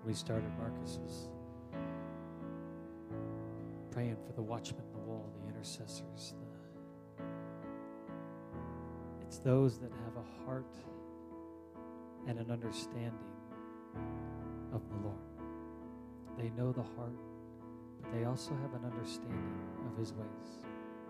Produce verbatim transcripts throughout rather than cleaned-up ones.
we started Marcus's praying for the watchmen on the wall, the intercessors. The, it's those that have a heart and an understanding of the Lord. They know the heart, but they also have an understanding of his ways.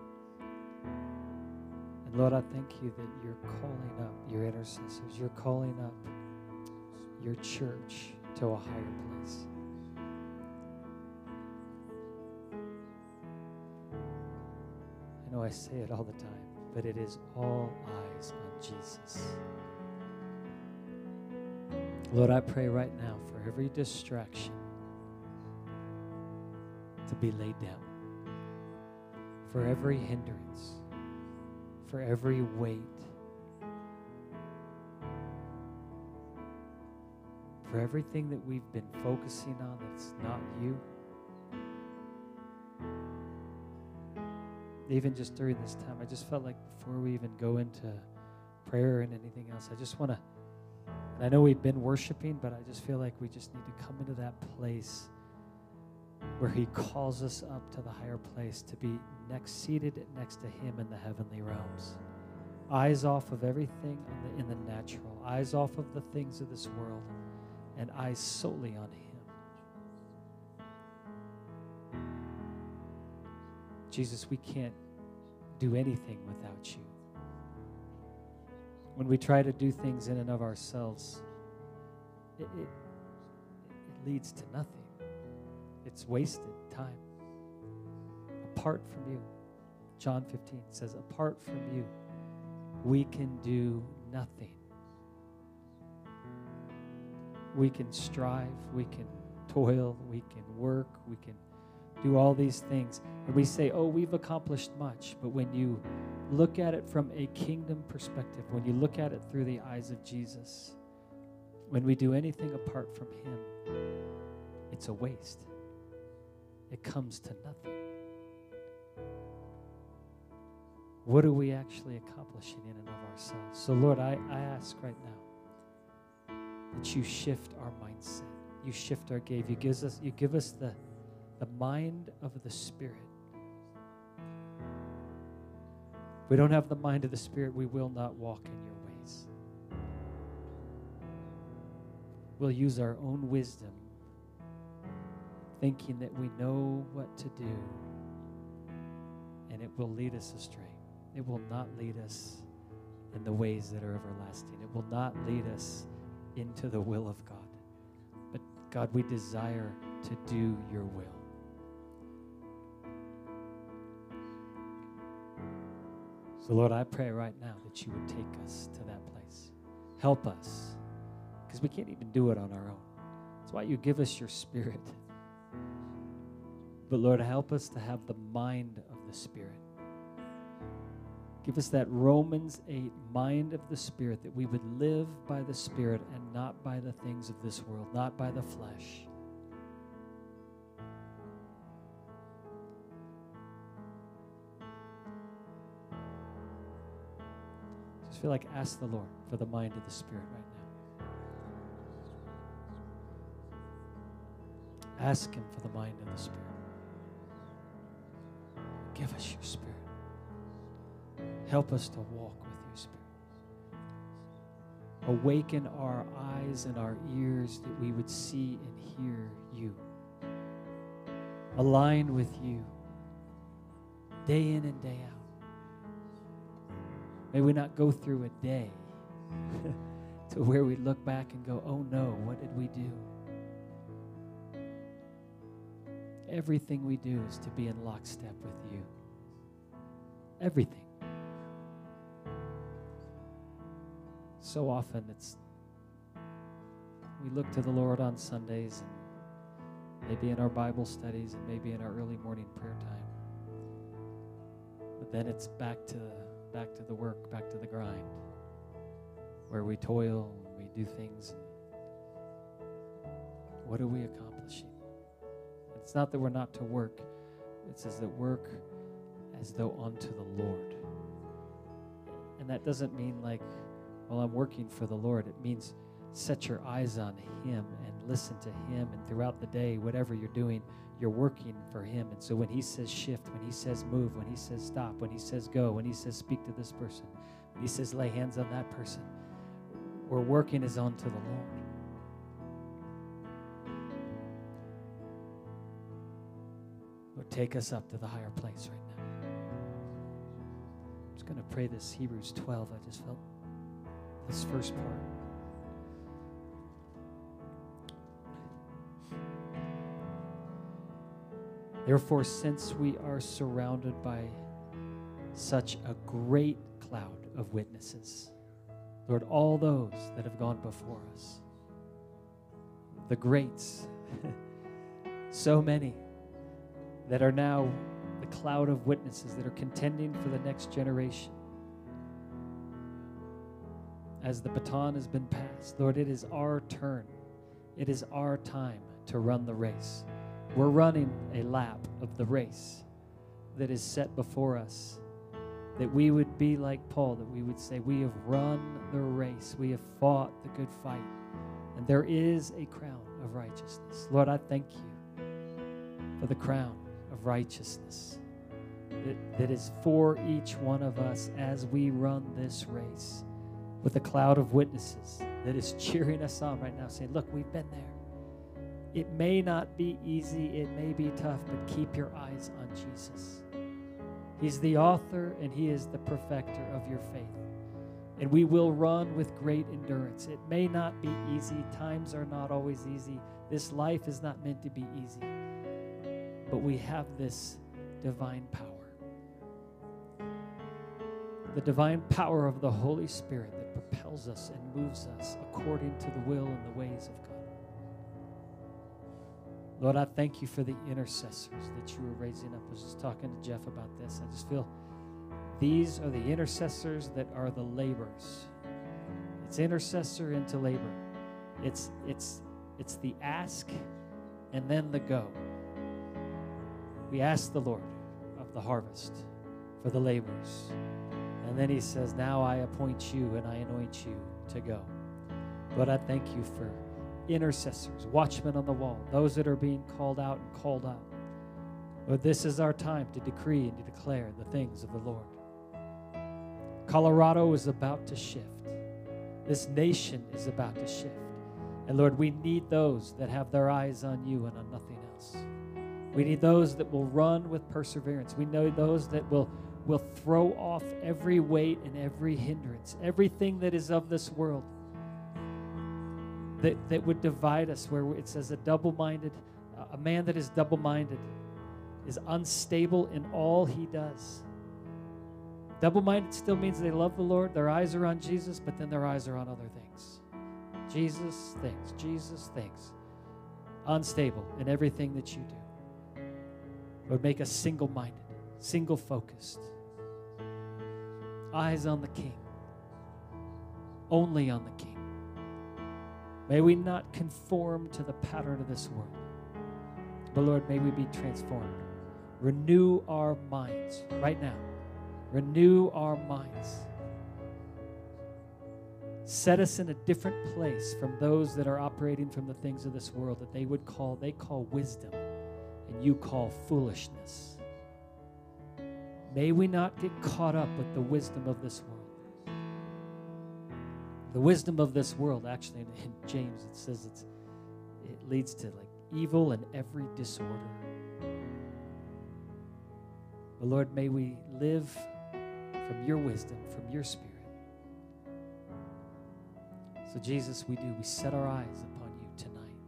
And Lord, I thank you that you're calling up your intercessors. You're calling up your church to a higher place. I know I say it all the time, but it is all eyes on Jesus. Lord, I pray right now for every distraction to be laid down, for every hindrance, for every weight, for everything that we've been focusing on that's not you. Even just during this time, I just felt like before we even go into prayer and anything else, I just want to, and I know we've been worshiping, but I just feel like we just need to come into that place where he calls us up to the higher place, to be next, seated next to him in the heavenly realms. Eyes off of everything on the, in the natural, eyes off of the things of this world, and eyes solely on him. Jesus, we can't do anything without you. When we try to do things in and of ourselves, it, it, it leads to nothing. It's wasted time. Apart from you, John fifteen says, apart from you, we can do nothing. We can strive, we can toil, we can work, we can do all these things. And we say, oh, we've accomplished much. But when you look at it from a kingdom perspective, when you look at it through the eyes of Jesus, when we do anything apart from him, it's a waste. It comes to nothing. What are we actually accomplishing in and of ourselves? So, Lord, I, I ask right now that you shift our mindset. You shift our gaze. You, gives us, you give us the, the mind of the Spirit. If we don't have the mind of the Spirit, we will not walk in your ways. We'll use our own wisdom, thinking that we know what to do, and it will lead us astray. It will not lead us in the ways that are everlasting. It will not lead us into the will of God. But God, we desire to do your will. So Lord, I pray right now that you would take us to that place. Help us, because we can't even do it on our own. That's why you give us your Spirit. But Lord, help us to have the mind of the Spirit. Give us that Romans eight mind of the Spirit, that we would live by the Spirit and not by the things of this world, not by the flesh. Just feel like ask the Lord for the mind of the Spirit right now. Ask him for the mind of the Spirit. Give us your Spirit. Help us to walk with your Spirit. Awaken our eyes and our ears that we would see and hear you. Align with you day in and day out. May we not go through a day to where we look back and go, oh no, what did we do? Everything we do is to be in lockstep with you. Everything. So often it's, we look to the Lord on Sundays, and maybe in our Bible studies, and maybe in our early morning prayer time. But then it's back to back to the work, back to the grind, where we toil and we do things. And what are we accomplishing? It's not that we're not to work. It says that work as though unto the Lord. And that doesn't mean like, well, I'm working for the Lord. It means set your eyes on him and listen to him. And throughout the day, whatever you're doing, you're working for him. And so when he says shift, when he says move, when he says stop, when he says go, when he says speak to this person, when he says lay hands on that person, we're working as unto the Lord. Lord, take us up to the higher place right now. I'm just going to pray this Hebrews twelve. I just felt this first part. Therefore, since we are surrounded by such a great cloud of witnesses, Lord, all those that have gone before us, the greats, so many that are now the cloud of witnesses that are contending for the next generation. As the baton has been passed, Lord, it is our turn. It is our time to run the race. We're running a lap of the race that is set before us, that we would be like Paul, that we would say, we have run the race, we have fought the good fight, and there is a crown of righteousness. Lord, I thank you for the crown of righteousness that, that is for each one of us as we run this race with a cloud of witnesses that is cheering us on right now, saying, look, we've been there. It may not be easy, it may be tough, but keep your eyes on Jesus. He's the author and he is the perfecter of your faith. And we will run with great endurance. It may not be easy. Times are not always easy. This life is not meant to be easy. But we have this divine power. The divine power of the Holy Spirit that propels us and moves us according to the will and the ways of God. Lord, I thank you for the intercessors that you were raising up. I was just talking to Jeff about this. I just feel these are the intercessors that are the laborers. It's intercessor into labor. It's, it's, it's the ask and then the go. We ask the Lord of the harvest for the laborers. And then he says, now I appoint you and I anoint you to go. Lord, I thank you for intercessors, watchmen on the wall, those that are being called out and called up. Lord, this is our time to decree and to declare the things of the Lord. Colorado is about to shift. This nation is about to shift. And Lord, we need those that have their eyes on you and on nothing else. We need those that will run with perseverance. We know those that will, will throw off every weight and every hindrance, everything that is of this world. That, that would divide us, where it says a double-minded, uh, a man that is double-minded is unstable in all he does. Double-minded still means they love the Lord, their eyes are on Jesus, but then their eyes are on other things. Jesus things, Jesus things. Unstable in everything that you do. Lord, make us single-minded, single-focused. Eyes on the King. Only on the King. May we not conform to the pattern of this world. But Lord, may we be transformed. Renew our minds right now. Renew our minds. Set us in a different place from those that are operating from the things of this world that they would call, they call wisdom, and you call foolishness. May we not get caught up with the wisdom of this world. The wisdom of this world, actually, in James, it says it's, it leads to like evil and every disorder. But Lord, may we live from your wisdom, from your spirit. So Jesus, we do. We set our eyes upon you tonight.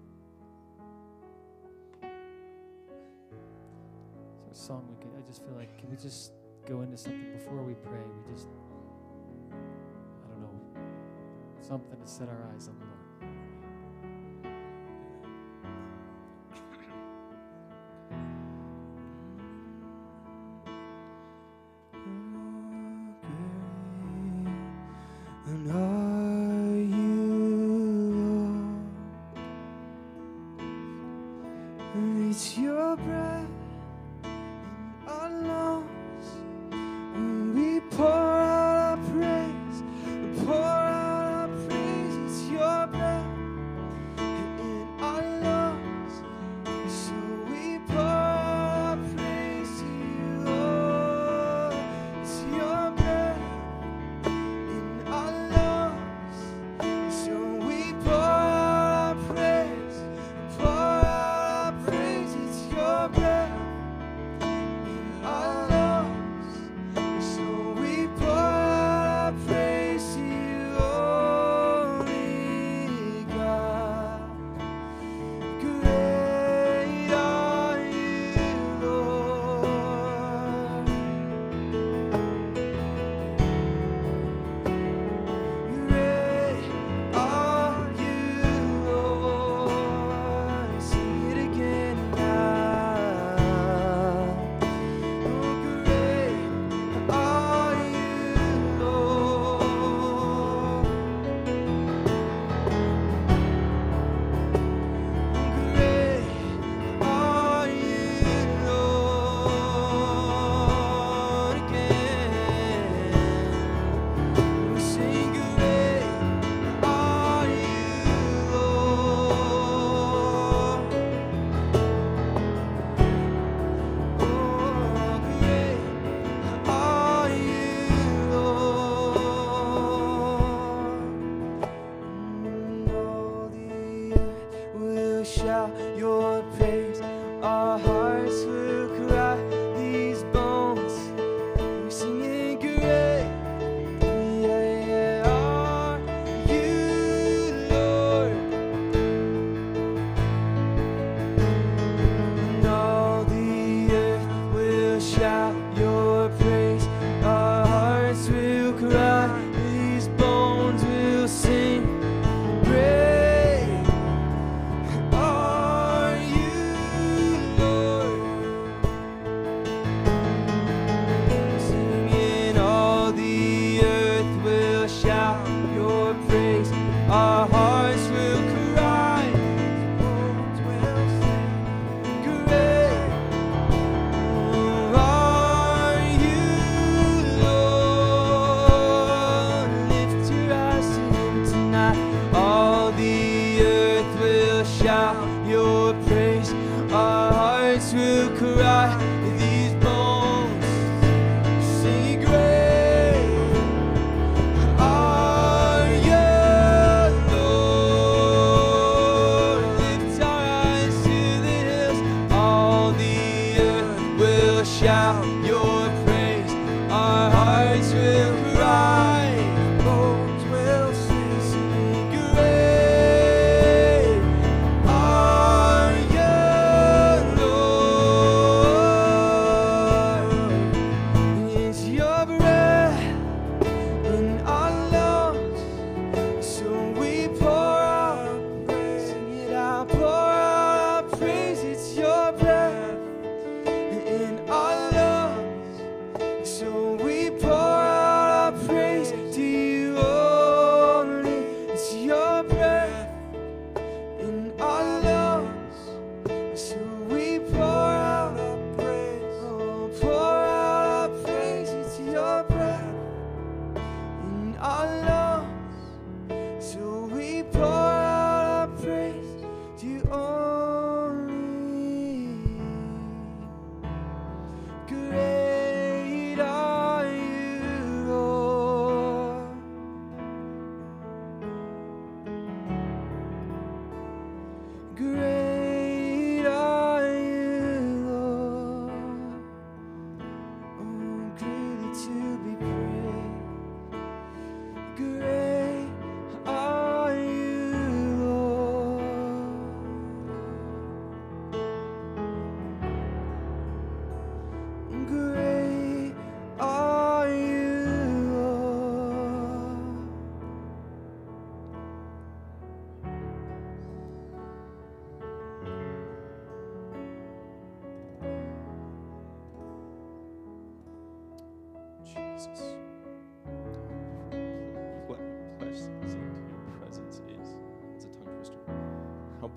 Is there a song we could, I just feel like, can we just go into something before we pray? We just, I don't know, something to set our eyes on the Lord. And are you Lord? And it's your breath in our lungs, and we pour out our praise, we pour out our praise. It's your breath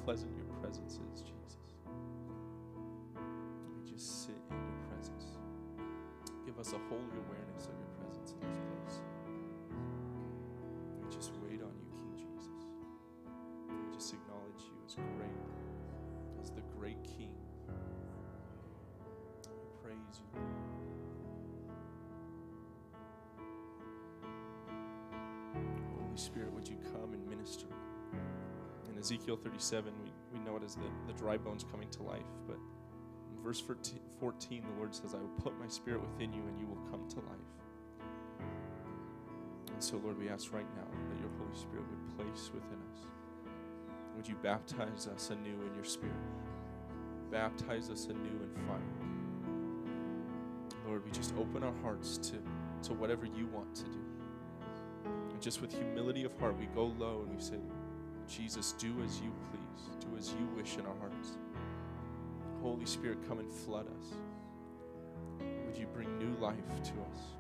pleasant your presence is, Jesus. We just sit in your presence. Give us a holy awareness of your presence in this place. We just wait on you, King Jesus. We just acknowledge you as great, as the great King. We praise you, Lord. Holy Spirit, would you come and minister? In Ezekiel thirty-seven, we, we know it as the, the dry bones coming to life, but in verse fourteen, the Lord says, I will put my spirit within you and you will come to life. And so, Lord, we ask right now that your Holy Spirit would place within us. Would you baptize us anew in your spirit? Baptize us anew in fire. Lord, we just open our hearts to, to whatever you want to do. And just with humility of heart, we go low and we say, Jesus, do as you please. Do as you wish in our hearts. Holy Spirit, come and flood us. Would you bring new life to us?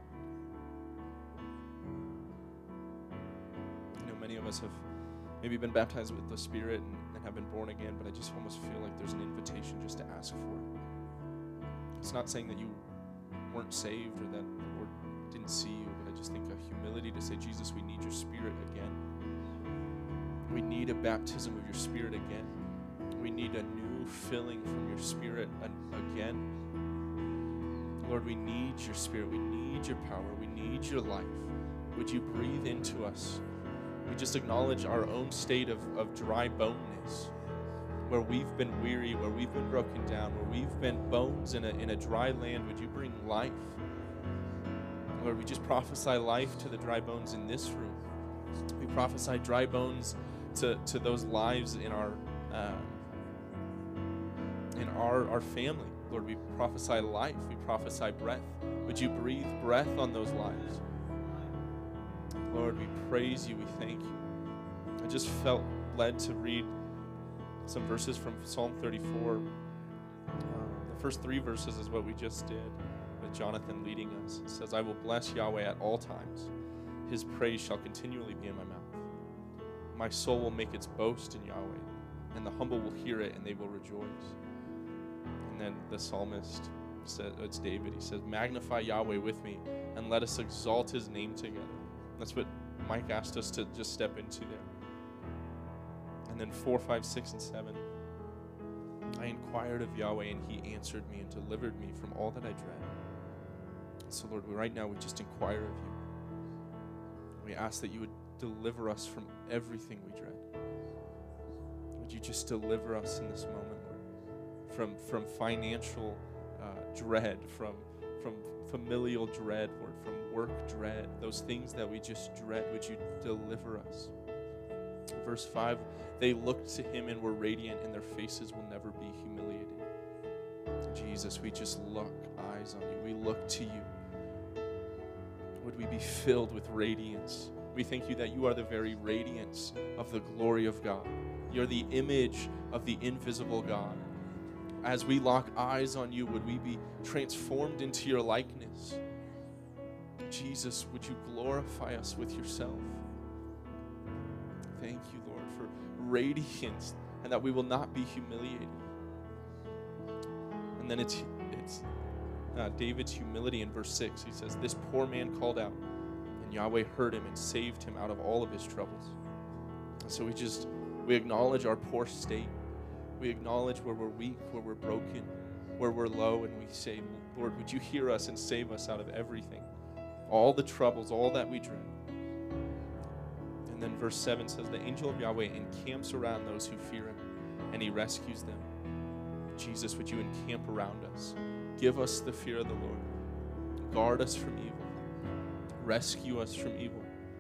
I know many of us have maybe been baptized with the Spirit and, and have been born again, but I just almost feel like there's an invitation just to ask for it. It's not saying that you weren't saved or that the Lord didn't see you, but I just think a humility to say, Jesus, we need your Spirit again. We need a baptism of your Spirit again. We need a new filling from your Spirit again. Lord, we need your Spirit. We need your power. We need your life. Would you breathe into us? We just acknowledge our own state of, of dry boneness, where we've been weary, where we've been broken down, where we've been bones in a, in a dry land. Would you bring life? Lord, we just prophesy life to the dry bones in this room. We prophesy dry bones to, to those lives in our uh, in our, our family. Lord, we prophesy life. We prophesy breath. Would you breathe breath on those lives? Lord, we praise you. We thank you. I just felt led to read some verses from Psalm thirty-four. Uh, the first three verses is what we just did with Jonathan leading us. It says, I will bless Yahweh at all times. His praise shall continually be in my mouth. My soul will make its boast in Yahweh, and the humble will hear it and they will rejoice. And then the psalmist said, it's David, he says, magnify Yahweh with me and let us exalt his name together. That's what Mike asked us to just step into there. And then four, five, six, and seven. I inquired of Yahweh and he answered me and delivered me from all that I dread. So Lord, right now we just inquire of you. We ask that you would deliver us from everything we dread. Would you just deliver us in this moment, Lord, from from financial uh, dread, from from familial dread, Lord, from work dread, those things that we just dread. Would you deliver us? Verse five, they looked to him and were radiant, and their faces will never be humiliated. Jesus, we just look eyes on you. We look to you. Would we be filled with radiance? We thank you that you are the very radiance of the glory of God. You're the image of the invisible God. As we lock eyes on you, would we be transformed into your likeness? Jesus, would you glorify us with yourself? Thank you, Lord, for radiance and that we will not be humiliated. And then it's, it's uh, David's humility in verse six. He says, this poor man called out, and Yahweh heard him and saved him out of all of his troubles. And so we just, we acknowledge our poor state. We acknowledge where we're weak, where we're broken, where we're low, and we say, Lord, would you hear us and save us out of everything, all the troubles, all that we dread. And then verse seven says, the angel of Yahweh encamps around those who fear him, and he rescues them. Jesus, would you encamp around us? Give us the fear of the Lord. Guard us from evil. Rescue us from evil.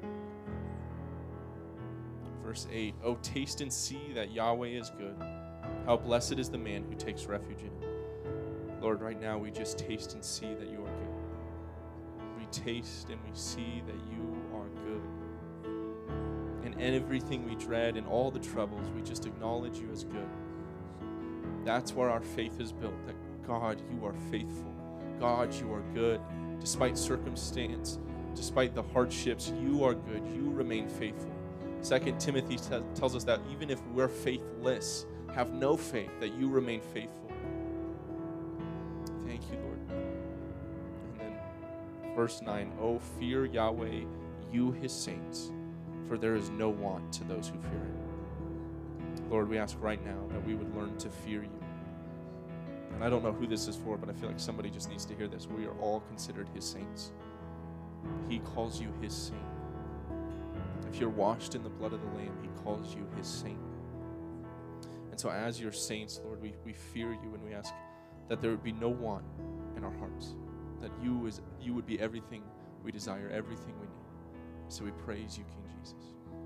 Verse eight, oh, taste and see that Yahweh is good. How blessed is the man who takes refuge in him. Lord, right now we just taste and see that you are good. We taste and we see that you are good. And everything we dread and all the troubles, we just acknowledge you as good. That's where our faith is built, that God, you are faithful. God, you are good. Despite circumstance, despite the hardships, you are good. You remain faithful. Second Timothy t- tells us that even if we're faithless, have no faith, that you remain faithful. Thank you, Lord. And then verse nine, oh, fear Yahweh, you his saints, for there is no want to those who fear him. Lord, we ask right now that we would learn to fear you. And I don't know who this is for, but I feel like somebody just needs to hear this. We are all considered his saints. He calls you his saint. If you're washed in the blood of the Lamb, he calls you his saint. And so as your saints, Lord, we, we fear you, and we ask that there would be no want in our hearts, that you, is, you would be everything we desire, everything we need. So we praise you, King Jesus.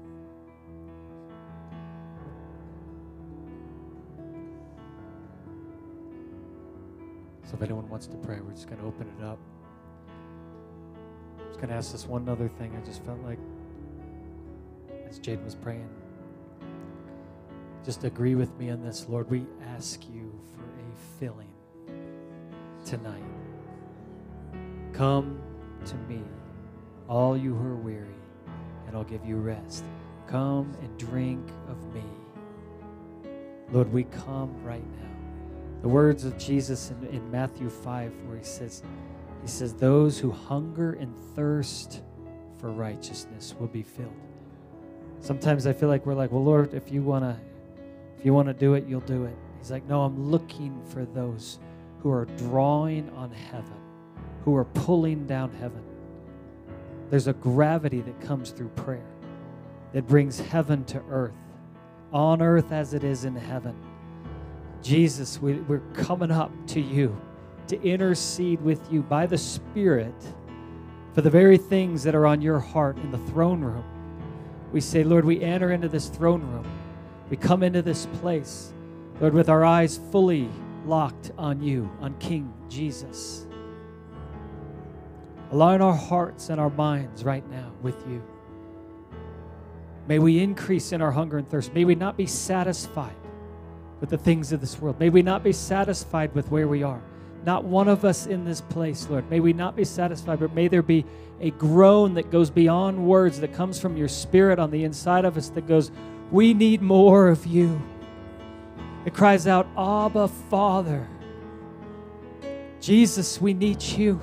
So if anyone wants to pray, we're just going to open it up. I'm just going to ask this one other thing. I just felt like, as Jade was praying, just agree with me on this. Lord, we ask you for a filling tonight. Come to me, all you who are weary, and I'll give you rest. Come and drink of me. Lord, we come right now. The words of Jesus in, in Matthew five, where he says, he says, those who hunger and thirst for righteousness will be filled. Sometimes I feel like we're like, well, Lord, if you want to if you want to do it, you'll do it. He's like, no, I'm looking for those who are drawing on heaven, who are pulling down heaven. There's a gravity that comes through prayer that brings heaven to earth, on earth as it is in heaven. Jesus, we, we're coming up to you to intercede with you by the Spirit for the very things that are on your heart in the throne room. We say, Lord, we enter into this throne room. We come into this place, Lord, with our eyes fully locked on you, on King Jesus. Align our hearts and our minds right now with you. May we increase in our hunger and thirst. May we not be satisfied with the things of this world. May we not be satisfied with where we are. Not one of us in this place, Lord. May we not be satisfied, but may there be a groan that goes beyond words, that comes from your Spirit on the inside of us, that goes, we need more of you. It cries out, Abba, Father. Jesus, we need you.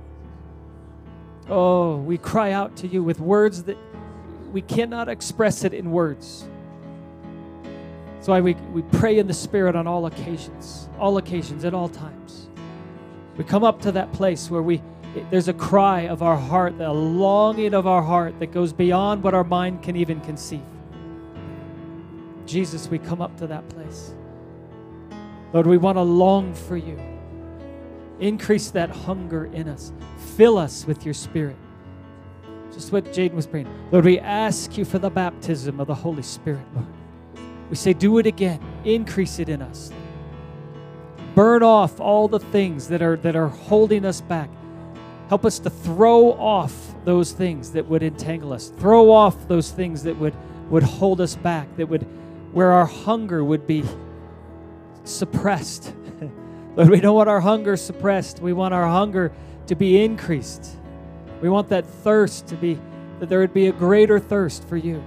Oh, we cry out to you with words that we cannot express it in words. That's why we, we pray in the Spirit on all occasions, all occasions, at all times. We come up to that place where we there's a cry of our heart, a longing of our heart that goes beyond what our mind can even conceive. Jesus, we come up to that place. Lord, we want to long for you. Increase that hunger in us. Fill us with your Spirit. Just what Jaden was praying. Lord, we ask you for the baptism of the Holy Spirit, Lord. We say, do it again. Increase it in us. Burn off all the things that are that are holding us back. Help us to throw off those things that would entangle us. Throw off those things that would, would hold us back, that would, where our hunger would be suppressed. Lord, we don't want our hunger suppressed. We want our hunger to be increased. We want that thirst to be, that there would be a greater thirst for you.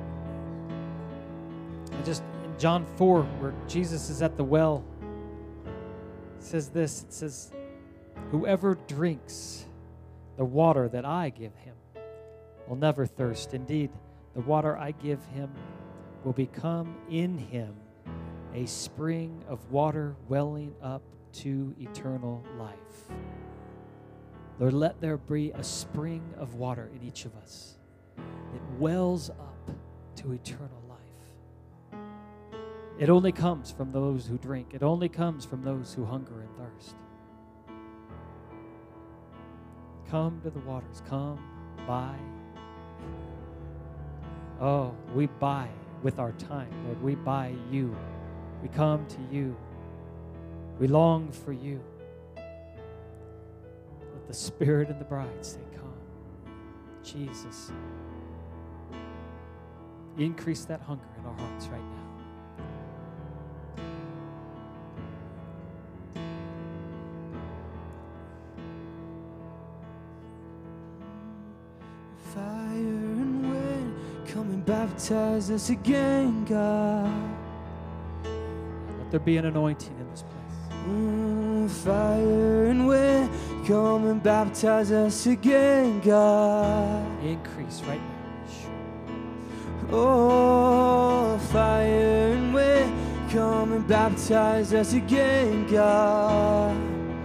And just in John four, where Jesus is at the well, it says this, it says, whoever drinks the water that I give him will never thirst. Indeed, the water I give him will become in him a spring of water welling up to eternal life. Lord, let there be a spring of water in each of us that wells up to eternal life. It only comes from those who drink. It only comes from those who hunger and thirst. Come to the waters. Come, buy. Oh, we buy with our time, Lord. We buy you. We come to you. We long for you. Let the Spirit and the bride say, come. Jesus. Increase that hunger in our hearts right now. Baptize us again, God. there be an anointing in this place. Mm, fire and wind, come and baptize us again, God. Increase right now. Oh, fire and wind, come and baptize us again, God.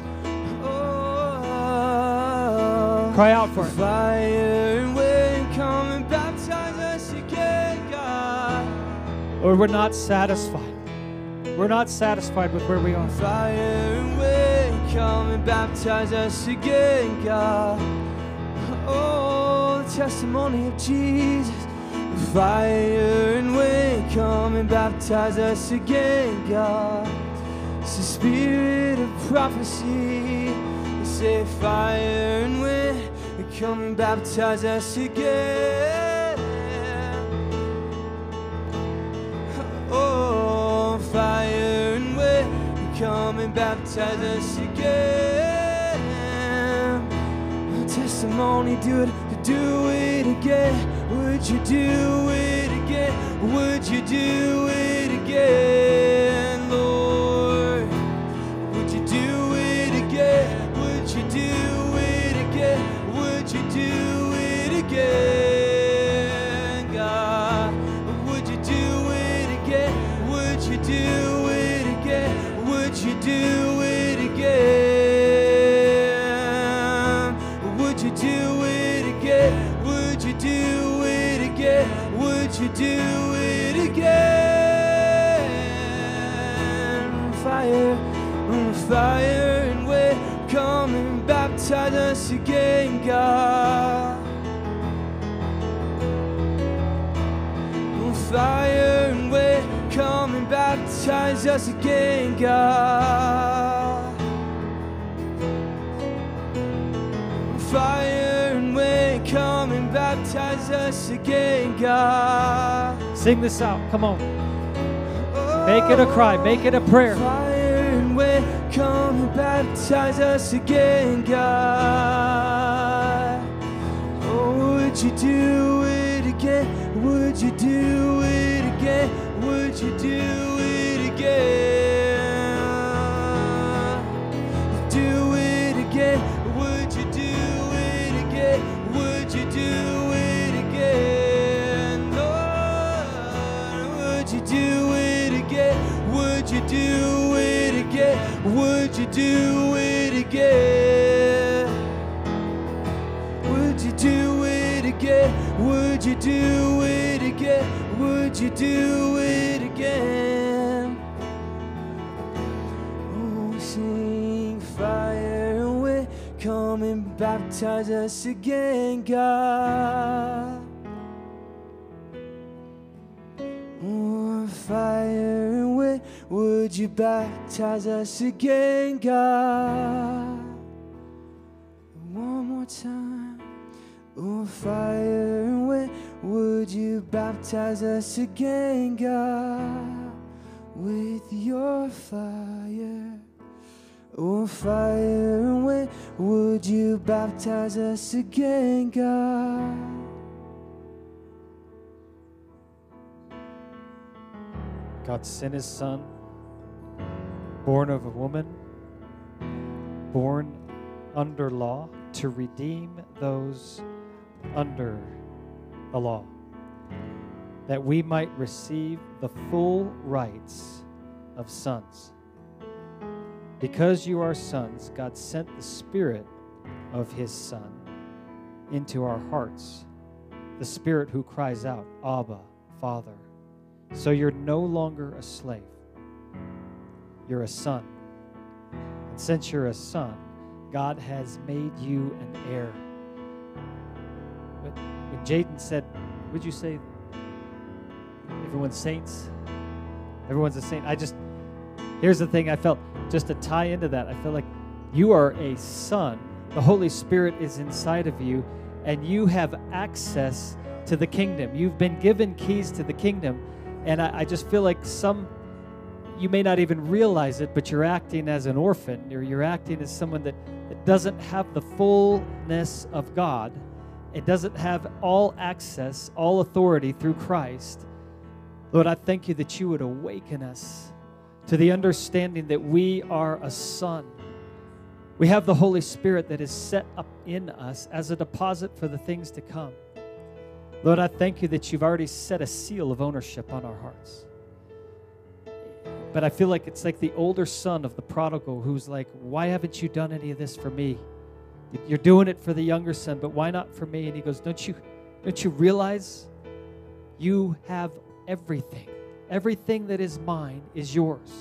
Oh, cry out for it. Fire and wind, come and baptize us again, God. Lord, we're not satisfied. We're not satisfied with where we are. Fire and wind, come and baptize us again, God. Oh, the testimony of Jesus. Fire and wind, come and baptize us again, God. It's the spirit of prophecy. Say fire and wind, come and baptize us again. Oh, fire and wind, come and baptize us again. Testimony, do it, do it again. Would you do it again? Would you do it again, Lord? Would you do it again? Would you do it again? Would you do it again, God? Would you do it again? Would you do it again? Would you do it again? Would you do it again? Would you do it again? Would you do it again? Fire, fire and wind, come and baptize us again, God. Fire and wind, come and baptize us again, God. Fire and wind, come and baptize us again, God. Sing this out. Come on. Make it a cry. Make it a prayer. Fire and wind, come and baptize us again, God. Oh, would you do it again? Would you do it again? Would you do it again? Do it again. Would you do it again? Would you do it again? Lord, would you do it again? Would you do it again? Would you do it again? Would you do it again? Would you do it again? Would you do it again? Oh, sing fire and wind, come and baptize us again, God. Oh, fire and wind, would you baptize us again, God? One more time. Oh, fire and wind, would you baptize us again, God, with your fire? Oh, fire and wind, would you baptize us again, God? God sent his son, born of a woman, born under law, to redeem those under the law, that we might receive the full rights of sons. Because you are sons, God sent the Spirit of his Son into our hearts, the Spirit who cries out, Abba, Father. So you're no longer a slave. You're a son. And since you're a son, God has made you an heir. But when Jaden said, would you say everyone's saints? Everyone's a saint. I just, here's the thing I felt, just to tie into that, I feel like you are a son. The Holy Spirit is inside of you, and you have access to the kingdom. You've been given keys to the kingdom, and I, I just feel like some, you may not even realize it, but you're acting as an orphan, or you're acting as someone that, that doesn't have the fullness of God. It doesn't have all access, all authority through Christ. Lord, I thank you that you would awaken us to the understanding that we are a son. We have the Holy Spirit that is set up in us as a deposit for the things to come. Lord, I thank you that you've already set a seal of ownership on our hearts. But I feel like it's like the older son of the prodigal who's like, why haven't you done any of this for me? You're doing it for the younger son, but why not for me? And he goes, don't you, don't you realize you have everything? Everything that is mine is yours.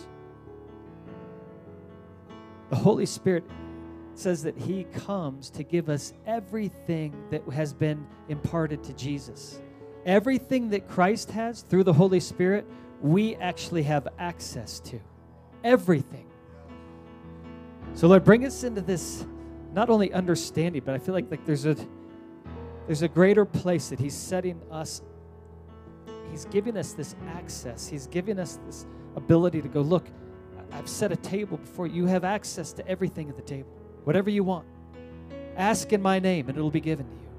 The Holy Spirit says that he comes to give us everything that has been imparted to Jesus. Everything that Christ has through the Holy Spirit, we actually have access to. Everything. So Lord, bring us into this not only understanding, but I feel like, like there's a there's a greater place that he's setting us. He's giving us this access. He's giving us this ability to go, look, I've set a table before you. You have access to everything at the table. Whatever you want. Ask in my name and it'll be given to you.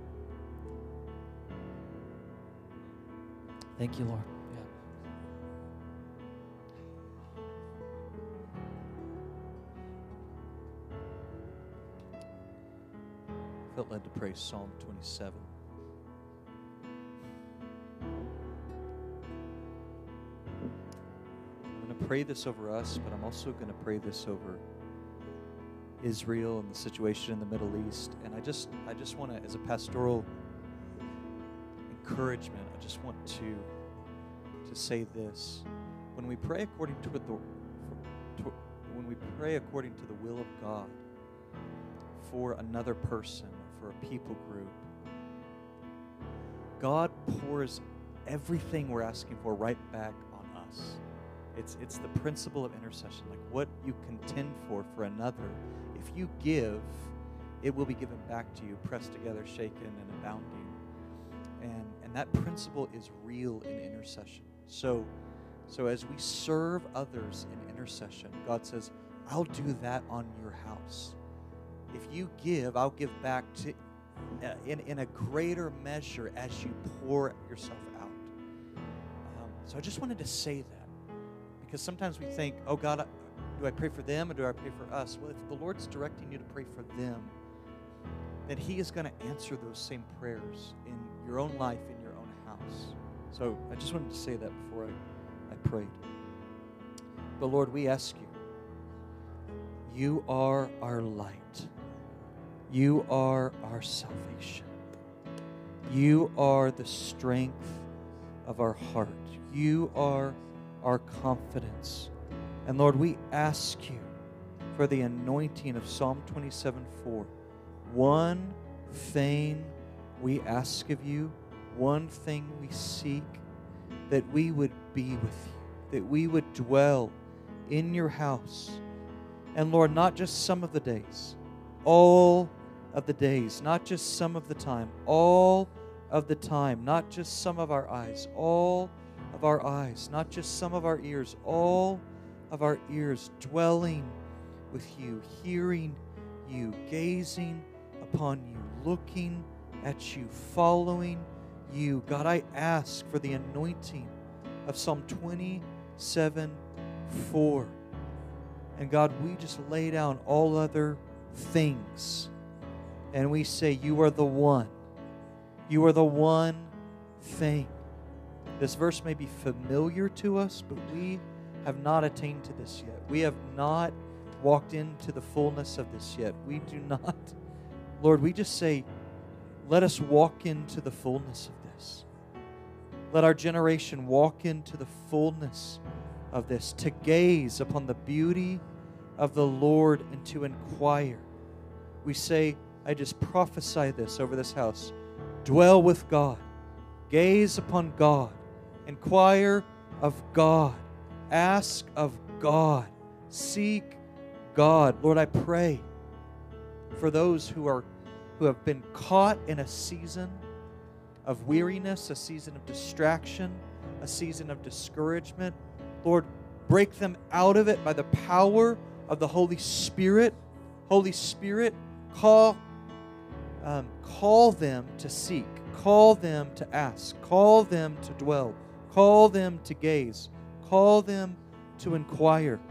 Thank you, Lord. I felt led to pray Psalm twenty-seven. I'm going to pray this over us, but I'm also going to pray this over Israel and the situation in the Middle East. And I just I just want to, as a pastoral encouragement, I just want to to say this. When we pray according to what the to, when we pray according to the will of God for another person, for a people group, God pours everything we're asking for right back on us. It's it's the principle of intercession. Like what you contend for for another, if you give, it will be given back to you, pressed together, shaken, and abounding. And and that principle is real in intercession. So so as we serve others in intercession, God says, I'll do that on your house. If you give, I'll give back to uh, in, in a greater measure as you pour yourself out. Um, so I just wanted to say that, because sometimes we think, oh God, do I pray for them or do I pray for us? Well, if the Lord's directing you to pray for them, then He is going to answer those same prayers in your own life, in your own house. So I just wanted to say that before I, I prayed. But Lord, we ask you, you are our light. You are our salvation. You are the strength of our heart. You are our confidence. And Lord, we ask you for the anointing of Psalm twenty-seven four. One thing we ask of you, one thing we seek, that we would be with you, that we would dwell in your house. And Lord, not just some of the days, all of the days, not just some of the time, all of the time, not just some of our eyes, all of our eyes, not just some of our ears, all of our ears, dwelling with you, hearing you, gazing upon you, looking at you, following you. God, I ask for the anointing of Psalm twenty-seven four. And God, we just lay down all other things. And we say, you are the one. You are the one thing. This verse may be familiar to us, but we have not attained to this yet. We have not walked into the fullness of this yet. We do not. Lord, we just say, let us walk into the fullness of this. Let our generation walk into the fullness of this, to gaze upon the beauty of the Lord and to inquire. We say, I just prophesy this over this house. Dwell with God. Gaze upon God. Inquire of God. Ask of God. Seek God. Lord, I pray for those who are who have been caught in a season of weariness, a season of distraction, a season of discouragement. Lord, break them out of it by the power of the Holy Spirit. Holy Spirit, call Um, call them to seek. Call them to ask. Call them to dwell. Call them to gaze. Call them to inquire.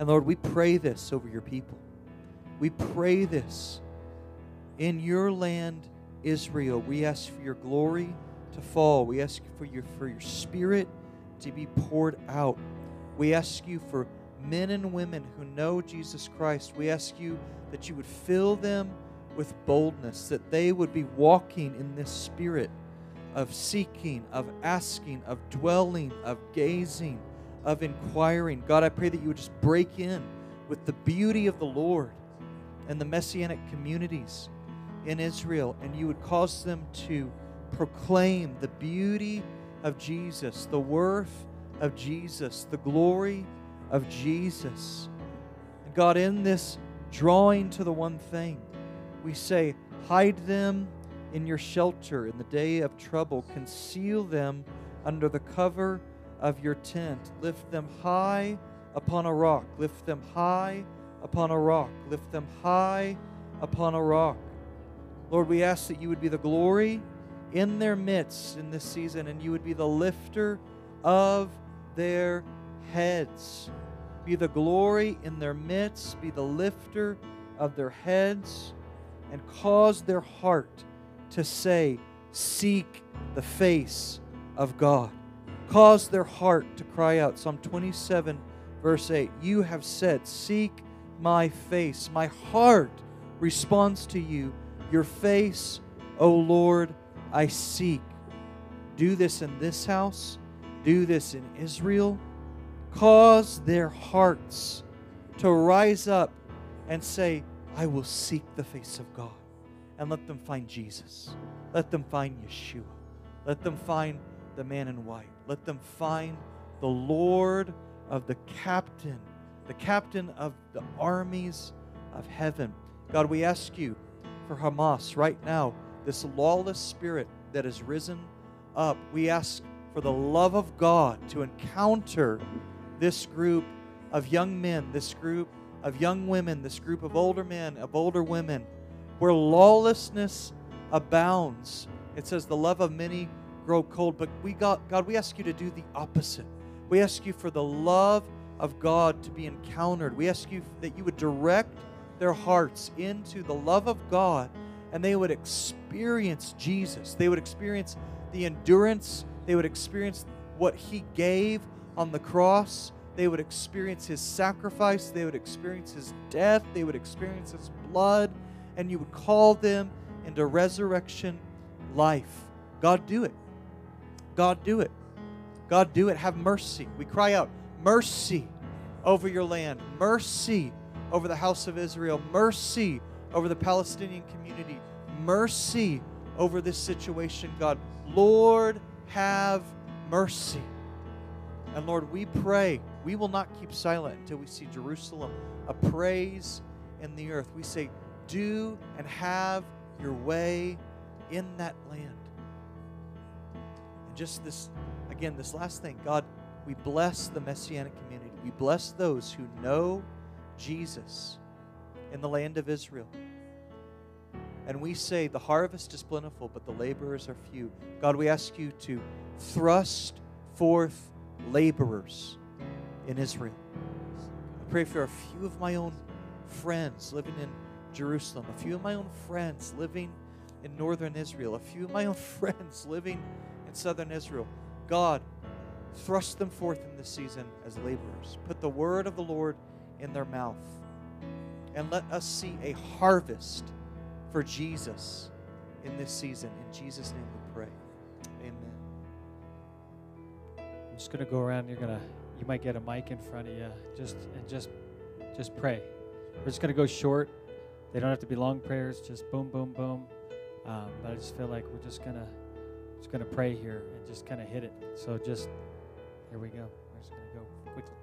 And Lord, we pray this over your people. We pray this in your land, Israel. We ask for your glory to fall. We ask for your, for your Spirit to be poured out. We ask you for men and women who know Jesus Christ. We ask you that you would fill them with boldness, that they would be walking in this spirit of seeking, of asking, of dwelling, of gazing, of inquiring. God, I pray that you would just break in with the beauty of the Lord and the Messianic communities in Israel, and you would cause them to proclaim the beauty of Jesus, the worth of Jesus, the glory of Jesus. And God, in this drawing to the one thing, we say, hide them in your shelter in the day of trouble. Conceal them under the cover of your tent. Lift them high upon a rock. Lift them high upon a rock. Lift them high upon a rock. Lord, we ask that you would be the glory in their midst in this season, and you would be the lifter of their heads. Be the glory in their midst. Be the lifter of their heads, and cause their heart to say, seek the face of God. Cause their heart to cry out. Psalm twenty-seven, verse eight, you have said, seek my face. My heart responds to you. Your face, O Lord, I seek. Do this in this house. Do this in Israel. Cause their hearts to rise up and say, I will seek the face of God. And let them find Jesus. Let them find Yeshua. Let them find the man in white. Let them find the Lord of the captain, the captain of the armies of heaven. God, we ask you for Hamas right now, this lawless spirit that has risen up. We ask for the love of God to encounter this group of young men, this group of young women, this group of older men, of older women, where lawlessness abounds. It says the love of many grow cold, but we got, God, we ask you to do the opposite. We ask you for the love of God to be encountered. We ask you that you would direct their hearts into the love of God, and they would experience Jesus. They would experience the endurance. They would experience what he gave on the cross. They would experience his sacrifice. They would experience his death. They would experience his blood. And you would call them into resurrection life. God, do it. God, do it. God, do it. Have mercy. We cry out, mercy over your land. Mercy over the house of Israel. Mercy over the Palestinian community. Mercy over this situation, God. Lord, have mercy. And Lord, we pray, we will not keep silent until we see Jerusalem a praise in the earth. We say, do and have your way in that land. And just this, again, this last thing, God, we bless the Messianic community. We bless those who know Jesus in the land of Israel. And we say, the harvest is plentiful, but the laborers are few. God, we ask you to thrust forth laborers in Israel. I pray for a few of my own friends living in Jerusalem, a few of my own friends living in northern Israel, a few of my own friends living in southern Israel. God, thrust them forth in this season as laborers. Put the word of the Lord in their mouth. And let us see a harvest for Jesus in this season. In Jesus' name we pray. Amen. I'm just going to go around. You're going to, you might get a mic in front of you. Just and just, just pray. We're just going to go short. They don't have to be long prayers. Just boom, boom, boom. Um, but I just feel like we're just going to, just going to pray here and just kind of hit it. So just, here we go. We're just going to go quickly.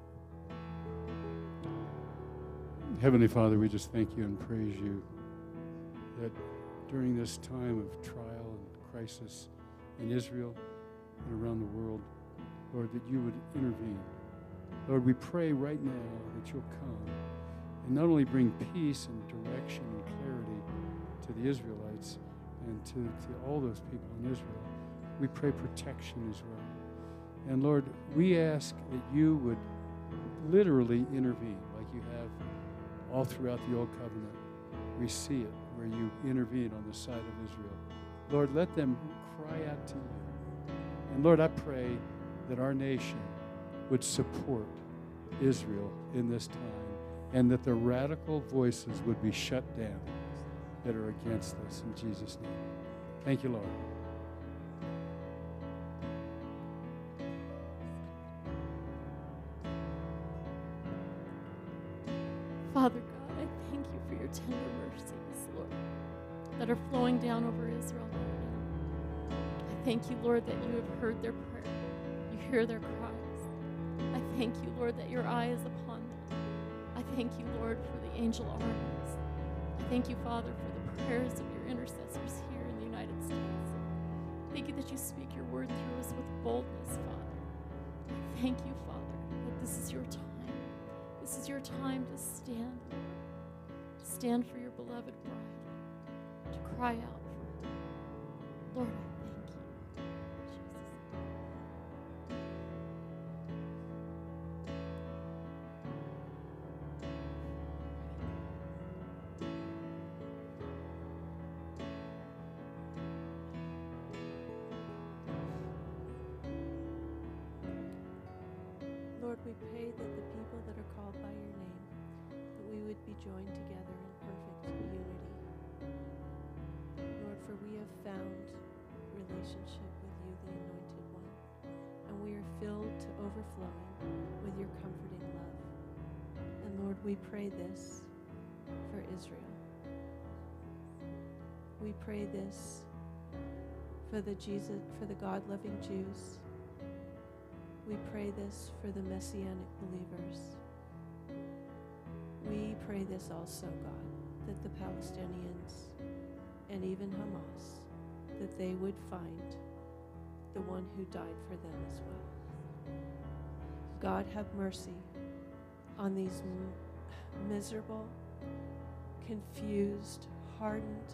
Heavenly Father, we just thank you and praise you that during this time of trial and crisis in Israel and around the world, Lord, that you would intervene. Lord, we pray right now that you'll come and not only bring peace and direction and clarity to the Israelites and to, to all those people in Israel, we pray protection as well. And Lord, we ask that you would literally intervene like you have all throughout the Old Covenant. We see it where you intervene on the side of Israel. Lord, let them cry out to you. And Lord, I pray that our nation would support Israel in this time, and that the radical voices would be shut down that are against us, in Jesus' name. Thank you, Lord. Father God, I thank you for your tender mercies, Lord, that are flowing down over Israel right now. I thank you, Lord, that you have heard their prayer. You hear their cries. I thank you, Lord, that your eye is upon them. I thank you, Lord, for the angel armies. I thank you, Father, for the prayers of your intercessors here in the United States. Thank you that you speak your word through us with boldness, Father. I thank you, Father, that this is your time. This is your time to stand, Lord, to stand for your beloved bride, to cry out for her. Lord, I thank you. Jesus. Lord, we pray that the people that are called by your name, that we would be joined together in perfect unity. Lord, for we have found relationship with you, the Anointed One, and we are filled to overflowing with your comforting love. And Lord, we pray this for Israel. We pray this for the Jesus, for the God-loving Jews. We pray this for the Messianic believers. We pray this also, God, that the Palestinians and even Hamas, that they would find the one who died for them as well. God, have mercy on these m- miserable, confused, hardened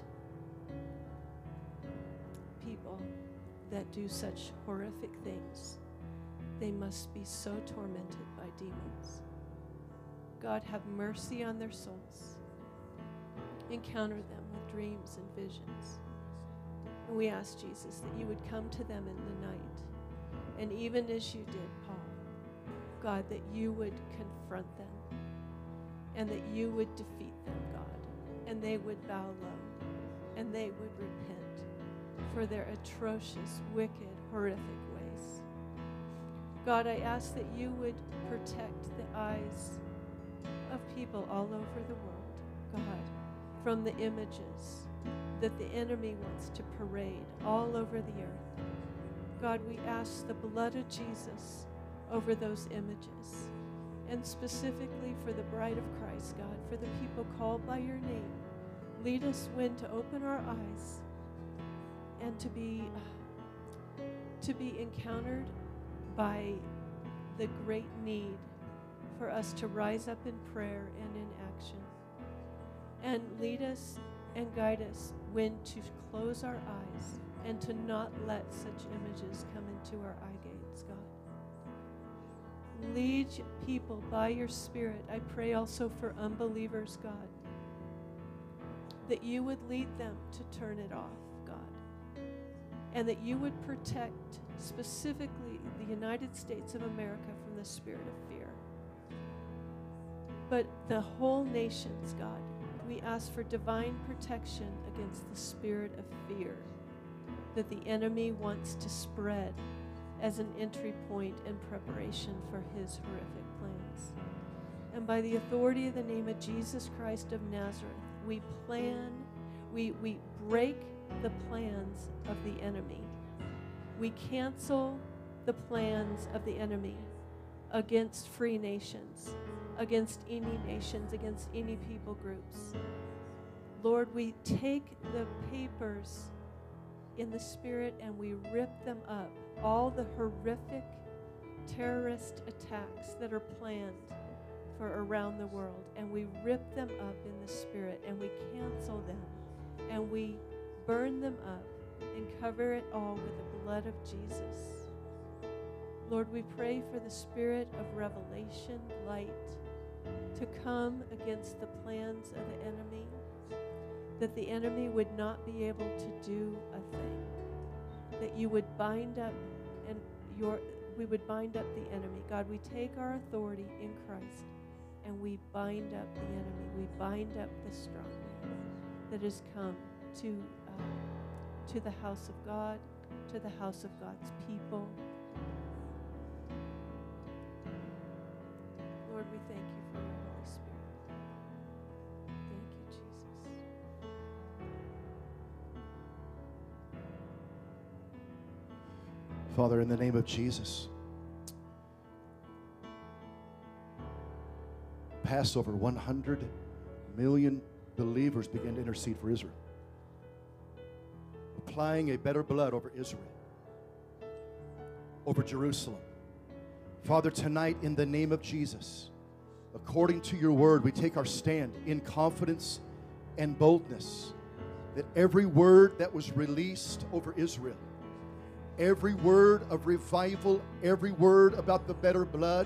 people that do such horrific things. They must be so tormented by demons. God, have mercy on their souls. Encounter them with dreams and visions. And we ask, Jesus, that you would come to them in the night. And even as you did, Paul, God, that you would confront them and that you would defeat them, God, and they would bow low and they would repent for their atrocious, wicked, horrific ways. God, I ask that you would protect the eyes of people all over the world, God, from the images that the enemy wants to parade all over the earth. God, we ask the blood of Jesus over those images, and specifically for the bride of Christ, God, for the people called by your name. Lead us when to open our eyes and to be, to be encountered by the great need for us to rise up in prayer and in action. And lead us and guide us when to close our eyes and to not let such images come into our eye gates, God. Lead people by your Spirit. I pray also for unbelievers, God, that you would lead them to turn it off, God, and that you would protect specifically the United States of America from the spirit of fear. But the whole nations, God, we ask for divine protection against the spirit of fear that the enemy wants to spread as an entry point in preparation for his horrific plans. And by the authority of the name of Jesus Christ of Nazareth, we plan, we, we break the plans of the enemy. We cancel the plans of the enemy against free nations, against any nations, against any people groups. Lord, we take the papers in the spirit and we rip them up. All the horrific terrorist attacks that are planned for around the world, and we rip them up in the spirit and we cancel them and we burn them up and cover it all with the blood of Jesus. Lord, we pray for the spirit of revelation, light, to come against the plans of the enemy, that the enemy would not be able to do a thing, that you would bind up and your we would bind up the enemy. God, we take our authority in Christ and we bind up the enemy. We bind up the strong man that has come to uh, to the house of God, to the house of God's people. Lord, we thank you for your Holy Spirit. Thank you, Jesus. Father, in the name of Jesus, Passover, one hundred million believers began to intercede for Israel, applying a better blood over Israel, over Jerusalem. Father, tonight, in the name of Jesus, according to your word, we take our stand in confidence and boldness that every word that was released over Israel, every word of revival, every word about the better blood,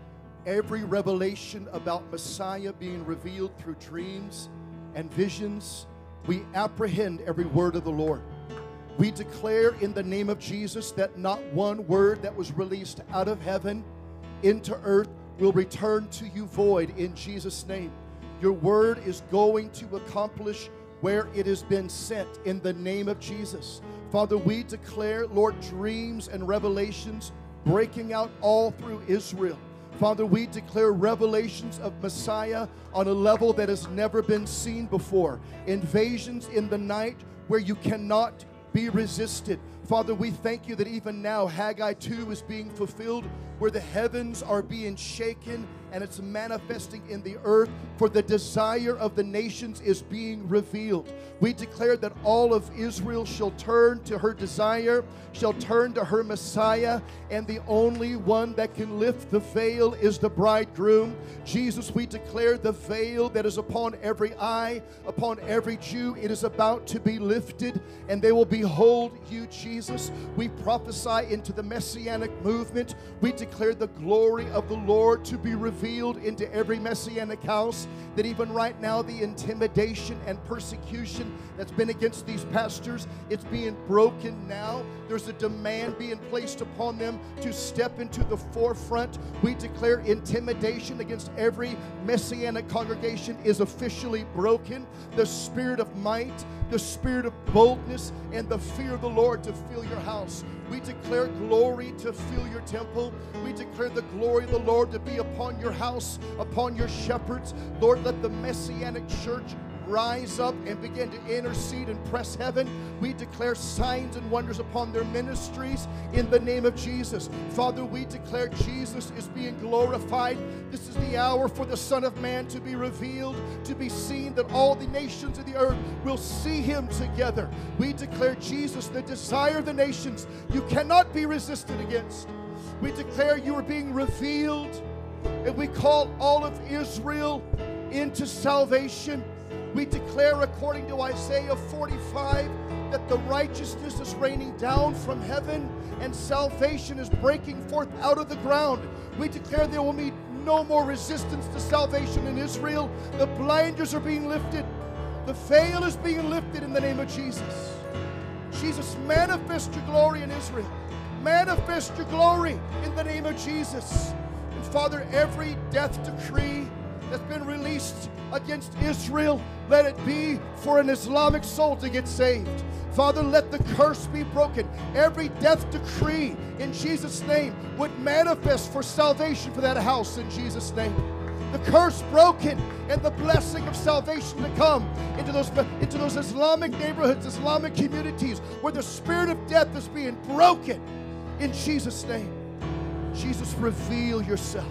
every revelation about Messiah being revealed through dreams and visions, we apprehend every word of the Lord. We declare in the name of Jesus that not one word that was released out of heaven into earth will return to you void in Jesus' name. Your word is going to accomplish where it has been sent in the name of Jesus. Father, we declare, Lord, dreams and revelations breaking out all through Israel. Father, we declare revelations of Messiah on a level that has never been seen before. Invasions in the night where you cannot be resisted. Father, we thank you that even now Haggai two is being fulfilled, where the heavens are being shaken and it's manifesting in the earth, for the desire of the nations is being revealed. We declare that all of Israel shall turn to her desire, shall turn to her Messiah, and the only one that can lift the veil is the bridegroom. Jesus, we declare the veil that is upon every eye, upon every Jew, it is about to be lifted, and they will behold you, Jesus. We prophesy into the Messianic movement. We declare the glory of the Lord to be revealed into every Messianic house, that even right now the intimidation and persecution that's been against these pastors, it's being broken now. There's a demand being placed upon them to step into the forefront. We declare intimidation against every Messianic congregation is officially broken. The spirit of might, the spirit of boldness, and the fear of the Lord to fill your house. We declare glory to fill your temple. We declare the glory of the Lord to be upon your house, upon your shepherds. Lord, let the Messianic church rise up and begin to intercede and press heaven. We declare signs and wonders upon their ministries in the name of Jesus. Father, we declare Jesus is being glorified. This is the hour for the Son of Man to be revealed, to be seen, that all the nations of the earth will see him together. We declare Jesus, the desire of the nations, you cannot be resisted against. We declare you are being revealed, and we call all of Israel into salvation. We declare, according to Isaiah forty-five, that the righteousness is raining down from heaven and salvation is breaking forth out of the ground. We declare there will be no more resistance to salvation in Israel. The blinders are being lifted. The veil is being lifted in the name of Jesus. Jesus, manifest your glory in Israel. Manifest your glory in the name of Jesus. And Father, every death decree that's been released against Israel, let it be for an Islamic soul to get saved. Father, let the curse be broken. Every death decree in Jesus' name would manifest for salvation for that house in Jesus' name. The curse broken and the blessing of salvation to come into those, into those Islamic neighborhoods, Islamic communities where the spirit of death is being broken in Jesus' name. Jesus, reveal yourself.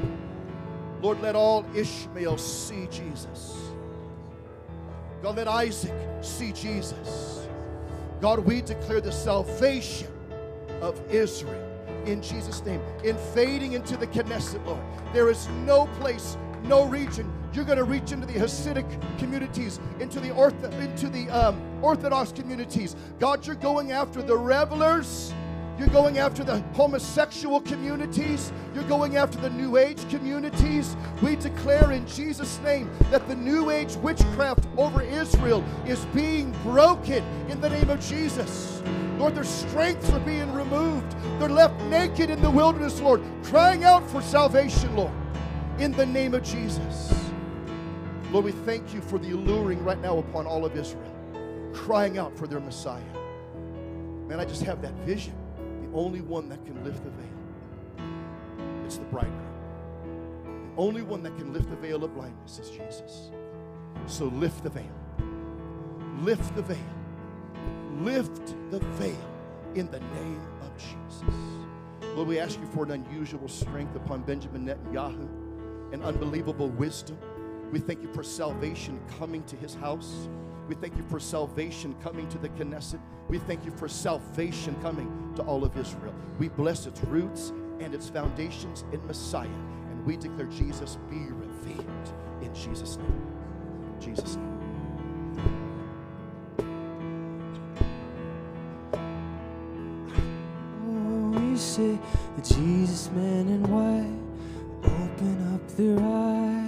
Lord, let all Ishmael see Jesus. God, let Isaac see Jesus. God, we declare the salvation of Israel in Jesus' name. Invading into the Knesset, Lord. There is no place, no region. You're going to reach into the Hasidic communities, into the, ortho, into the um, Orthodox communities. God, you're going after the revelers. You're going after the homosexual communities. You're going after the New Age communities. We declare in Jesus' name that the New Age witchcraft over Israel is being broken in the name of Jesus. Lord, their strengths are being removed. They're left naked in the wilderness, Lord, crying out for salvation, Lord, in the name of Jesus. Lord, we thank you for the alluring right now upon all of Israel, crying out for their Messiah. Man, I just have that vision. The only one that can lift the veil, it's the bridegroom. The only one that can lift the veil of blindness is Jesus. So lift the veil. Lift the veil. Lift the veil in the name of Jesus. Lord, we ask you for an unusual strength upon Benjamin Netanyahu and unbelievable wisdom. We thank you for salvation coming to his house. We thank you for salvation coming to the Knesset. We thank you for salvation coming to all of Israel. We bless its roots and its foundations in Messiah. And we declare Jesus be revealed in Jesus' name. In Jesus' name. Oh, we say that Jesus, man in white, open up their eyes.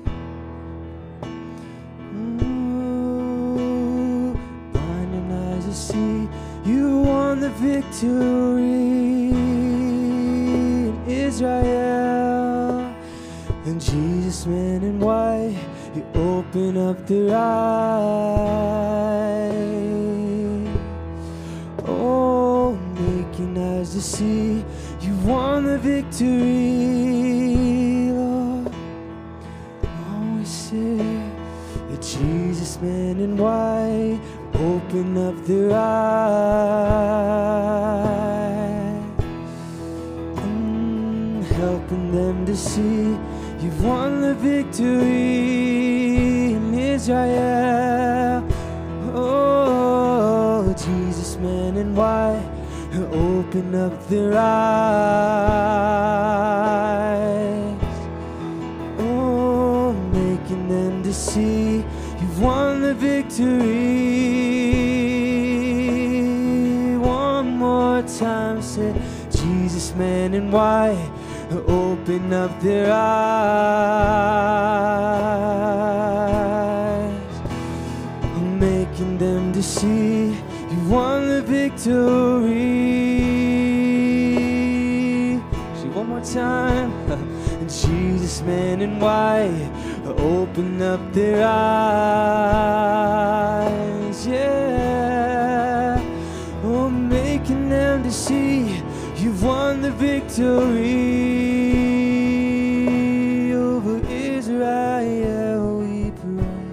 See, you won the victory in Israel. And Jesus, man in white, you open up their eyes. Oh, making eyes to see, you won the victory, Lord. Oh, we say that Jesus, man in white, open up their eyes, mm, helping them to see you've won the victory in Israel. Oh, Jesus, man in white, open up their eyes. Oh, making them to see you've won the victory. Time said, Jesus, man in white, open up their eyes, making them to see you won the victory. See, one more time. And Jesus, man in white, open up their eyes, yeah. Oh, making them to see you've won the victory over Israel, we pray.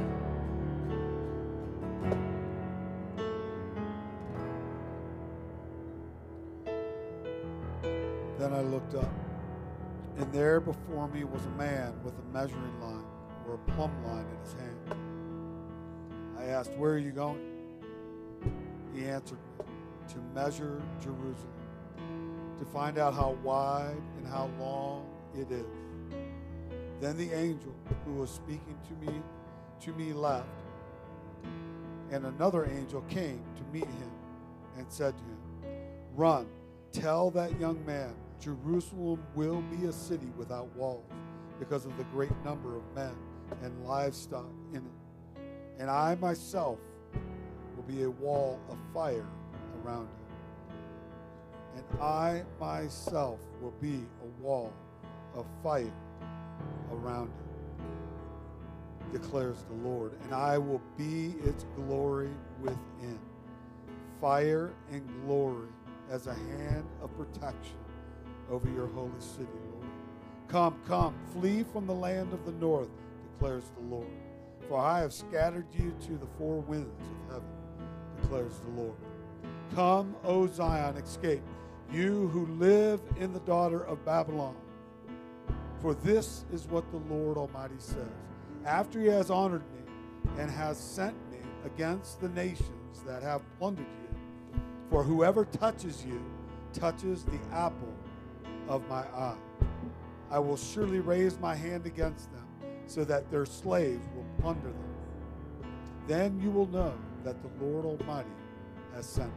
Then I looked up, and there before me was a man with a measuring line or a plumb line in his hand. I asked, "Where are you going?" He answered me, "To measure Jerusalem, to find out how wide and how long it is." Then the angel who was speaking to me to me left, and another angel came to meet him and said to him, "Run, tell that young man, Jerusalem will be a city without walls because of the great number of men and livestock in it. And I myself will be a wall of fire around it. And I myself will be a wall of fire around it, declares the Lord. And I will be its glory within, fire and glory as a hand of protection over your holy city, Lord. Come, come, flee from the land of the north, declares the Lord. For I have scattered you to the four winds of heaven, declares the Lord. Come, O Zion, escape, you who live in the daughter of Babylon. For this is what the Lord Almighty says. After he has honored me and has sent me against the nations that have plundered you, for whoever touches you touches the apple of my eye. I will surely raise my hand against them, so that their slaves will plunder them. Then you will know that the Lord Almighty has sent me.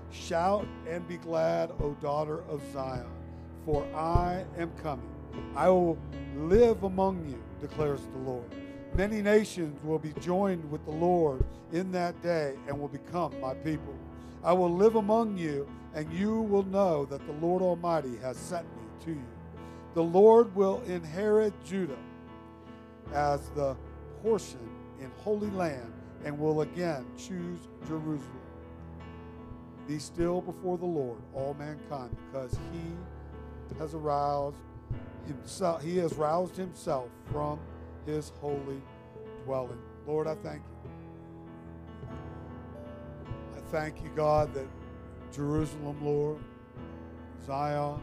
Shout and be glad, O daughter of Zion, for I am coming. I will live among you, declares the Lord. Many nations will be joined with the Lord in that day and will become my people. I will live among you, and you will know that the Lord Almighty has sent me to you. The Lord will inherit Judah as the portion in Holy Land and will again choose Jerusalem. Be still before the Lord, all mankind, because he has aroused himself, he has roused himself from his holy dwelling. Lord, I thank you. I thank you, God, that Jerusalem, Lord, Zion,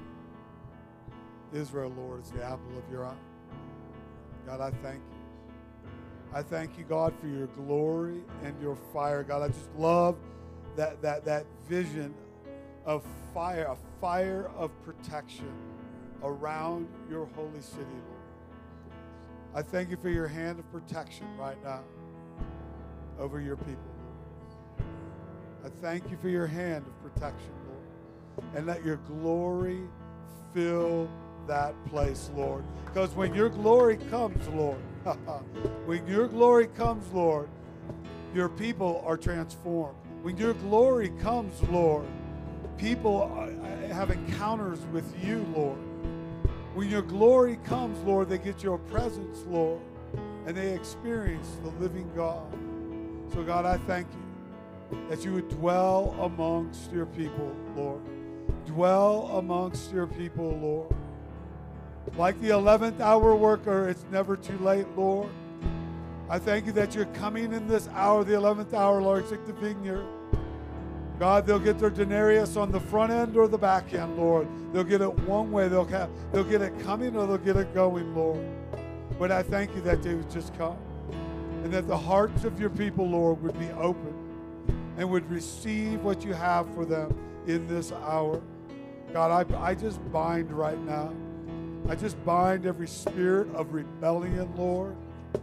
Israel, Lord, is the apple of your eye. God, I thank you. I thank you, God, for your glory and your fire. God, I just love that that that vision of fire, a fire of protection around your holy city, Lord. I thank you for your hand of protection right now over your people, Lord. I thank you for your hand of protection, Lord. And let your glory fill that place, Lord. Because when your glory comes, Lord, when your glory comes, Lord, your people are transformed. When your glory comes, Lord, people have encounters with you, Lord. When your glory comes, Lord, they get your presence, Lord, and they experience the living God. So, God, I thank you that you would dwell amongst your people, Lord. Dwell amongst your people, Lord. Like the eleventh hour worker, it's never too late, Lord. I thank you that you're coming in this hour, the eleventh hour, Lord. It's like the vineyard. God, they'll get their denarius on the front end or the back end, Lord. They'll get it one way. They'll, have, they'll get it coming or they'll get it going, Lord. But I thank you that they would just come and that the hearts of your people, Lord, would be open and would receive what you have for them in this hour. God, I, I just bind right now. I just bind every spirit of rebellion, Lord,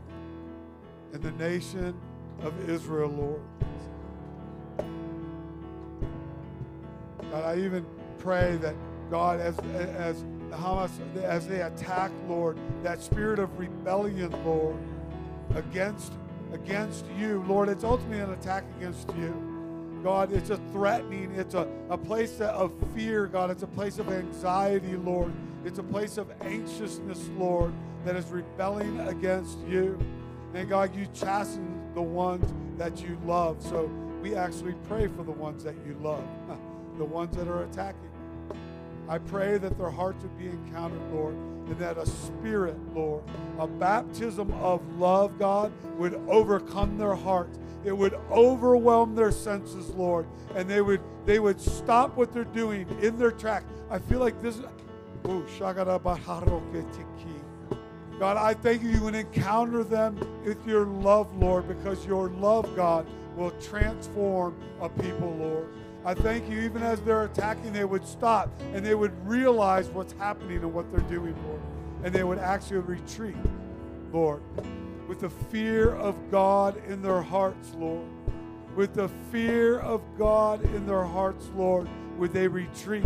in the nation of Israel, Lord. God, I even pray that, God, as as Hamas, as they attack, Lord, that spirit of rebellion, Lord, against against you, Lord, it's ultimately an attack against you. God, it's a threatening, it's a, a place of fear, God. It's a place of anxiety, Lord. It's a place of anxiousness, Lord, that is rebelling against you. And God, you chasten the ones that you love. So we actually pray for the ones that you love, the ones that are attacking. I pray that their hearts would be encountered, Lord, and that a spirit, Lord, a baptism of love, God, would overcome their hearts. It would overwhelm their senses, Lord, and they would they would stop what they're doing in their track. I feel like this. Oh, God, I thank you. You would encounter them with your love, Lord, because your love, God, will transform a people, Lord. I thank you, even as they're attacking, they would stop and they would realize what's happening and what they're doing, Lord. And they would actually retreat, Lord, with the fear of God in their hearts, Lord. With the fear of God in their hearts, Lord, would they retreat,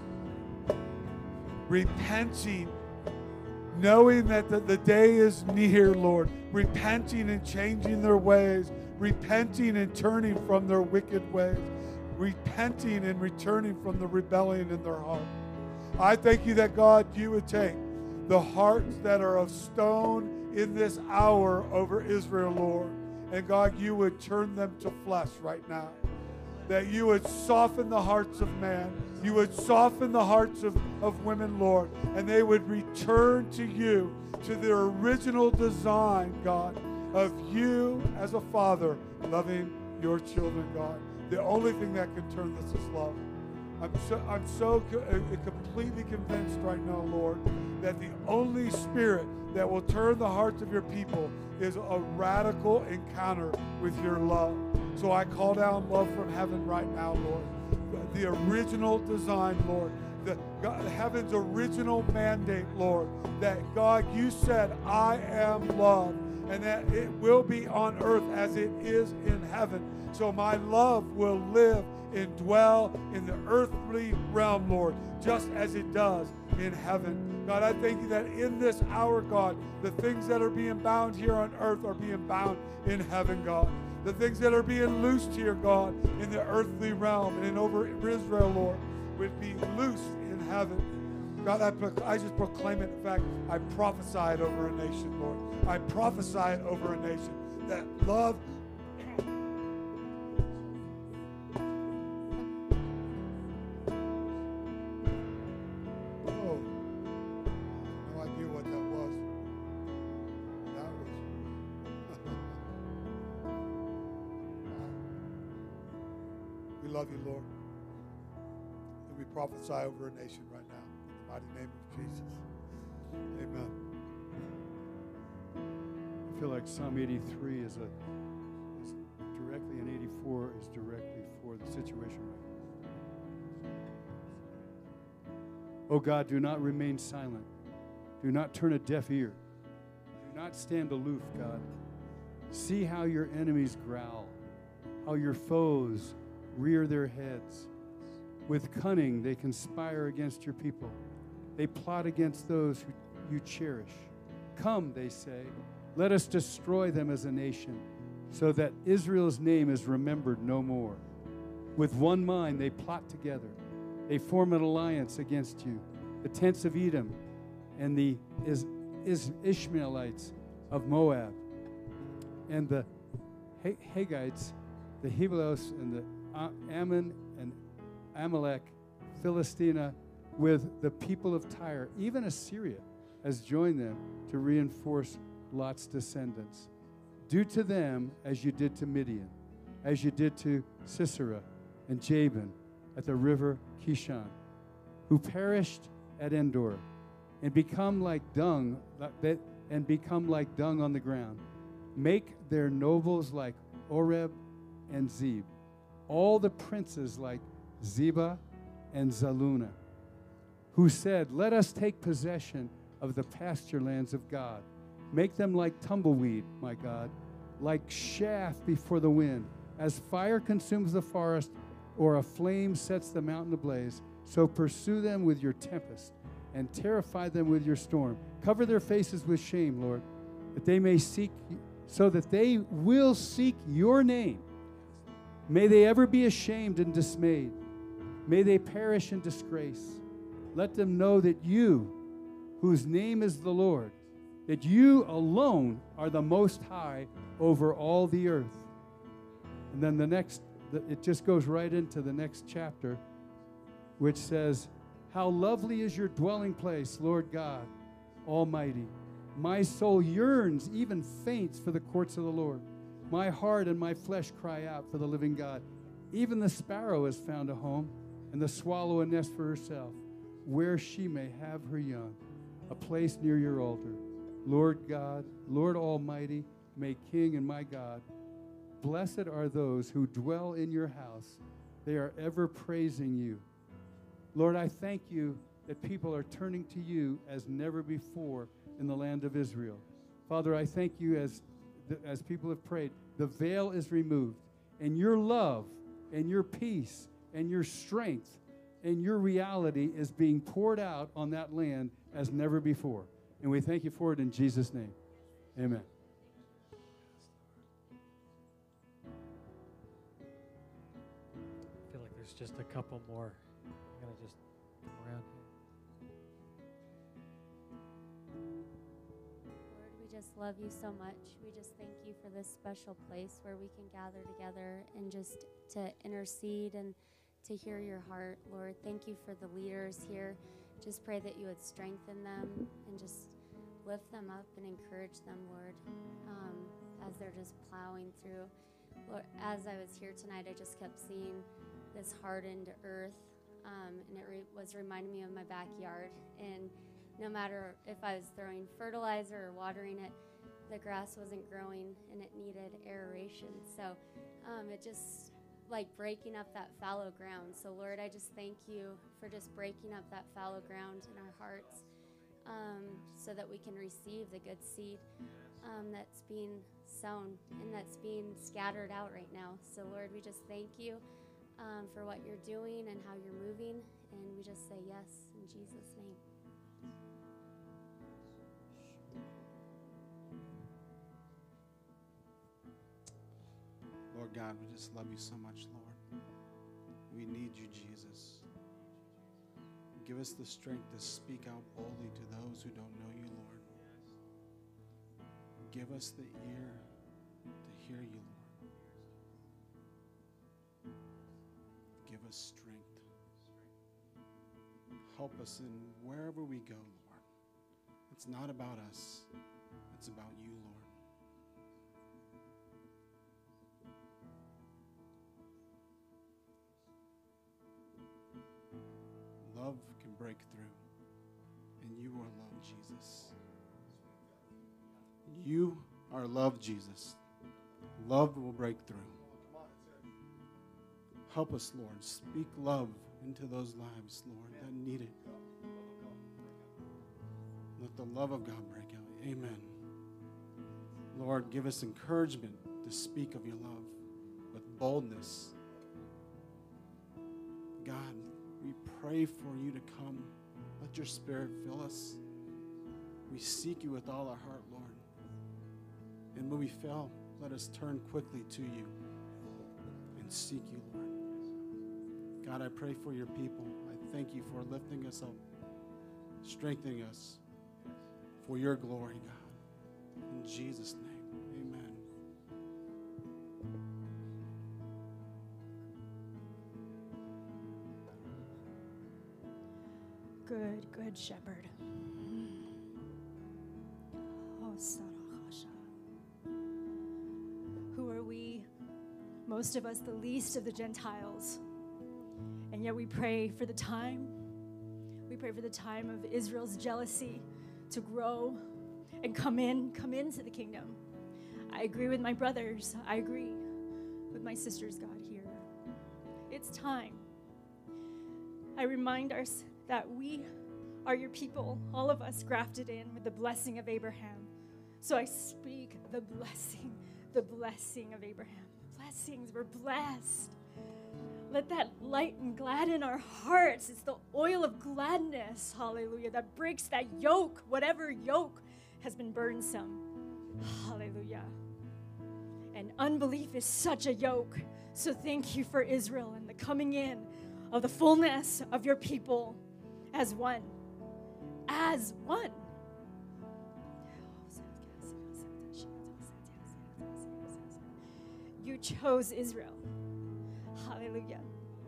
repenting, knowing that the, the day is near, Lord, repenting and changing their ways, repenting and turning from their wicked ways, repenting and returning from the rebellion in their heart. I thank you that, God, you would take the hearts that are of stone in this hour over Israel, Lord, and God, you would turn them to flesh right now. That you would soften the hearts of man. You would soften the hearts of, of women, Lord, and they would return to you, to their original design, God, of you as a father loving your children, God. The only thing that can turn this is love. I'm so, I'm so co- uh, completely convinced right now, Lord, that the only spirit that will turn the hearts of your people is a radical encounter with your love. So I call down love from heaven right now, Lord. The, the original design, Lord. The God, heaven's original mandate, Lord. That, God, you said, I am love. And that it will be on earth as it is in heaven. So my love will live and dwell in the earthly realm, Lord, just as it does in heaven. God, I thank you that in this hour, God, the things that are being bound here on earth are being bound in heaven, God. The things that are being loosed here, God, in the earthly realm and over Israel, Lord, would be loosed in heaven. God, I, pro- I just proclaim it. In fact, I prophesy it over a nation, Lord. I prophesy it over a nation that love. Oh, no idea what that was. That was. We love you, Lord. And we prophesy over a nation right now. In the mighty name of Jesus. Amen. I feel like Psalm eighty-three is a is directly, and eighty-four is directly for the situation right now. Oh God, do not remain silent. Do not turn a deaf ear. Do not stand aloof, God. See how your enemies growl, how your foes rear their heads. With cunning, they conspire against your people. They plot against those who you cherish. Come, they say, let us destroy them as a nation, so that Israel's name is remembered no more. With one mind, they plot together. They form an alliance against you. The tents of Edom and the is, is Ishmaelites of Moab, and the Haggites, the Hebelos, and the Ammon and Amalek, Philistina, with the people of Tyre. Even Assyria has joined them to reinforce Lot's descendants. Do to them as you did to Midian, as you did to Sisera and Jabin at the river Kishon, who perished at Endor, and become like dung, and become like dung on the ground. Make their nobles like Oreb and Zeb, all the princes like Zeba and Zalmunna, who said, let us take possession of the pasture lands of God. Make them like tumbleweed, my God, like chaff before the wind. As fire consumes the forest, or a flame sets the mountain ablaze, so pursue them with your tempest and terrify them with your storm. Cover their faces with shame, Lord, that they may seek, so that they will seek your name. May they ever be ashamed and dismayed. May they perish in disgrace. Let them know that you, whose name is the Lord, that you alone are the Most High over all the earth. And then the next, it just goes right into the next chapter, which says, how lovely is your dwelling place, Lord God Almighty. My soul yearns, even faints, for the courts of the Lord. My heart and my flesh cry out for the living God. Even the sparrow has found a home, and the swallow a nest for herself, where she may have her young, a place near your altar. Lord God, Lord Almighty, my King and my God, blessed are those who dwell in your house. They are ever praising you. Lord, I thank you that people are turning to you as never before in the land of Israel. Father, I thank you as, as people have prayed, the veil is removed, and your love and your peace and your strength and your reality is being poured out on that land as never before. And we thank you for it in Jesus' name. Amen. I feel like there's just a couple more. I'm going to just come around here. Lord, we just love you so much. We just thank you for this special place where we can gather together and just to intercede and to hear your heart, Lord. Thank you for the leaders here. Just pray that you would strengthen them and just lift them up and encourage them, Lord, um, as they're just plowing through. Lord, as I was here tonight, I just kept seeing this hardened earth, um, and it re- was reminding me of my backyard. And no matter if I was throwing fertilizer or watering it, the grass wasn't growing and it needed aeration. So um, it just like breaking up that fallow ground. So Lord, I just thank you for just breaking up that fallow ground in our hearts, um, so that we can receive the good seed um, that's being sown and that's being scattered out right now. So Lord, we just thank you um, for what you're doing and how you're moving. And we just say yes in Jesus' name. Lord God, we just love you so much, Lord. We need you, Jesus. Give us the strength to speak out boldly to those who don't know you, Lord. Give us the ear to hear you, Lord. Give us strength. Help us in wherever we go, Lord. It's not about us. It's about you, Lord. Love can break through, and you are love, Jesus. You are love, Jesus. Love will break through. Help us, Lord. Speak love into those lives, Lord, that need it. Let the love of God break out. Amen. Lord, give us encouragement to speak of your love with boldness. God, we pray for you to come. Let your Spirit fill us. We seek you with all our heart, Lord. And when we fail, let us turn quickly to you and seek you, Lord. God, I pray for your people. I thank you for lifting us up, strengthening us for your glory, God. In Jesus' name, amen. Good, good shepherd. Oh, Sarachasha. Who are we? Most of us the least of the Gentiles. And yet we pray for the time. We pray for the time of Israel's jealousy to grow and come in, come into the kingdom. I agree with my brothers. I agree with my sisters, God, here. It's time. I remind us that we are your people, all of us grafted in with the blessing of Abraham. So I speak the blessing, the blessing of Abraham. Blessings, we're blessed. Let that light and gladden our hearts. It's the oil of gladness, hallelujah, that breaks that yoke, whatever yoke has been burdensome. Hallelujah. And unbelief is such a yoke. So thank you for Israel and the coming in of the fullness of your people as one. As one. You chose Israel. Hallelujah.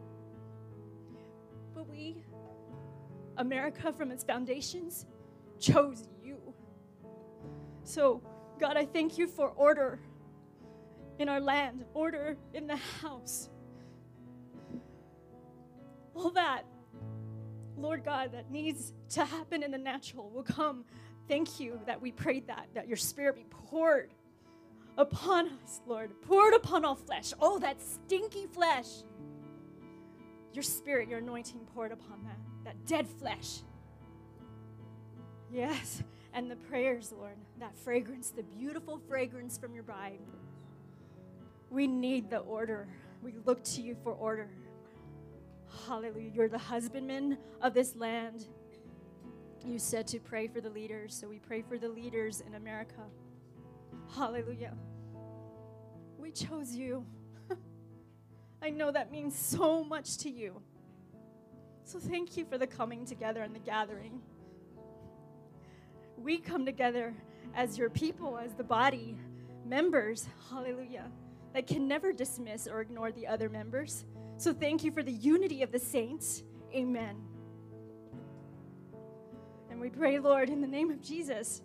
But we, America from its foundations, chose you. So, God, I thank you for order in our land, order in the house. All that, Lord God, that needs to happen in the natural will come. Thank you that we prayed that, that your Spirit be poured upon us, Lord, poured upon all flesh. Oh, that stinky flesh. Your Spirit, your anointing poured upon that, that dead flesh. Yes, and the prayers, Lord, that fragrance, the beautiful fragrance from your bride. We need the order. We look to you for order. Hallelujah. You're the husbandman of this land. You said to pray for the leaders, so we pray for the leaders in America. Hallelujah. We chose you. I know that means so much to you. So thank you for the coming together and the gathering. We come together as your people, as the body, members, hallelujah, that can never dismiss or ignore the other members. So thank you for the unity of the saints. Amen. And we pray, Lord, in the name of Jesus,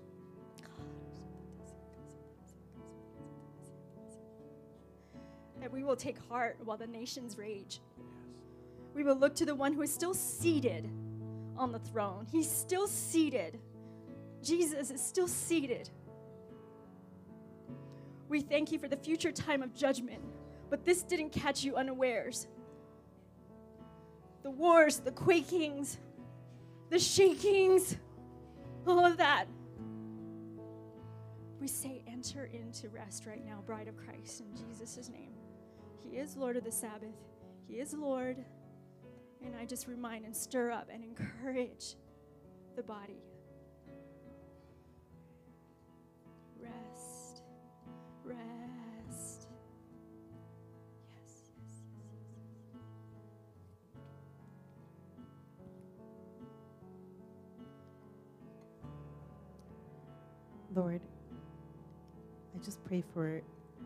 that we will take heart while the nations rage. We will look to the one who is still seated on the throne. He's still seated. Jesus is still seated. We thank you for the future time of judgment, but this didn't catch you unawares. The wars, the quakings, the shakings, all of that. We say, enter into rest right now, bride of Christ, in Jesus' name. He is Lord of the Sabbath. He is Lord. And I just remind and stir up and encourage the body. Rest. Rest. Yes, yes, yes, yes. Lord, I just pray for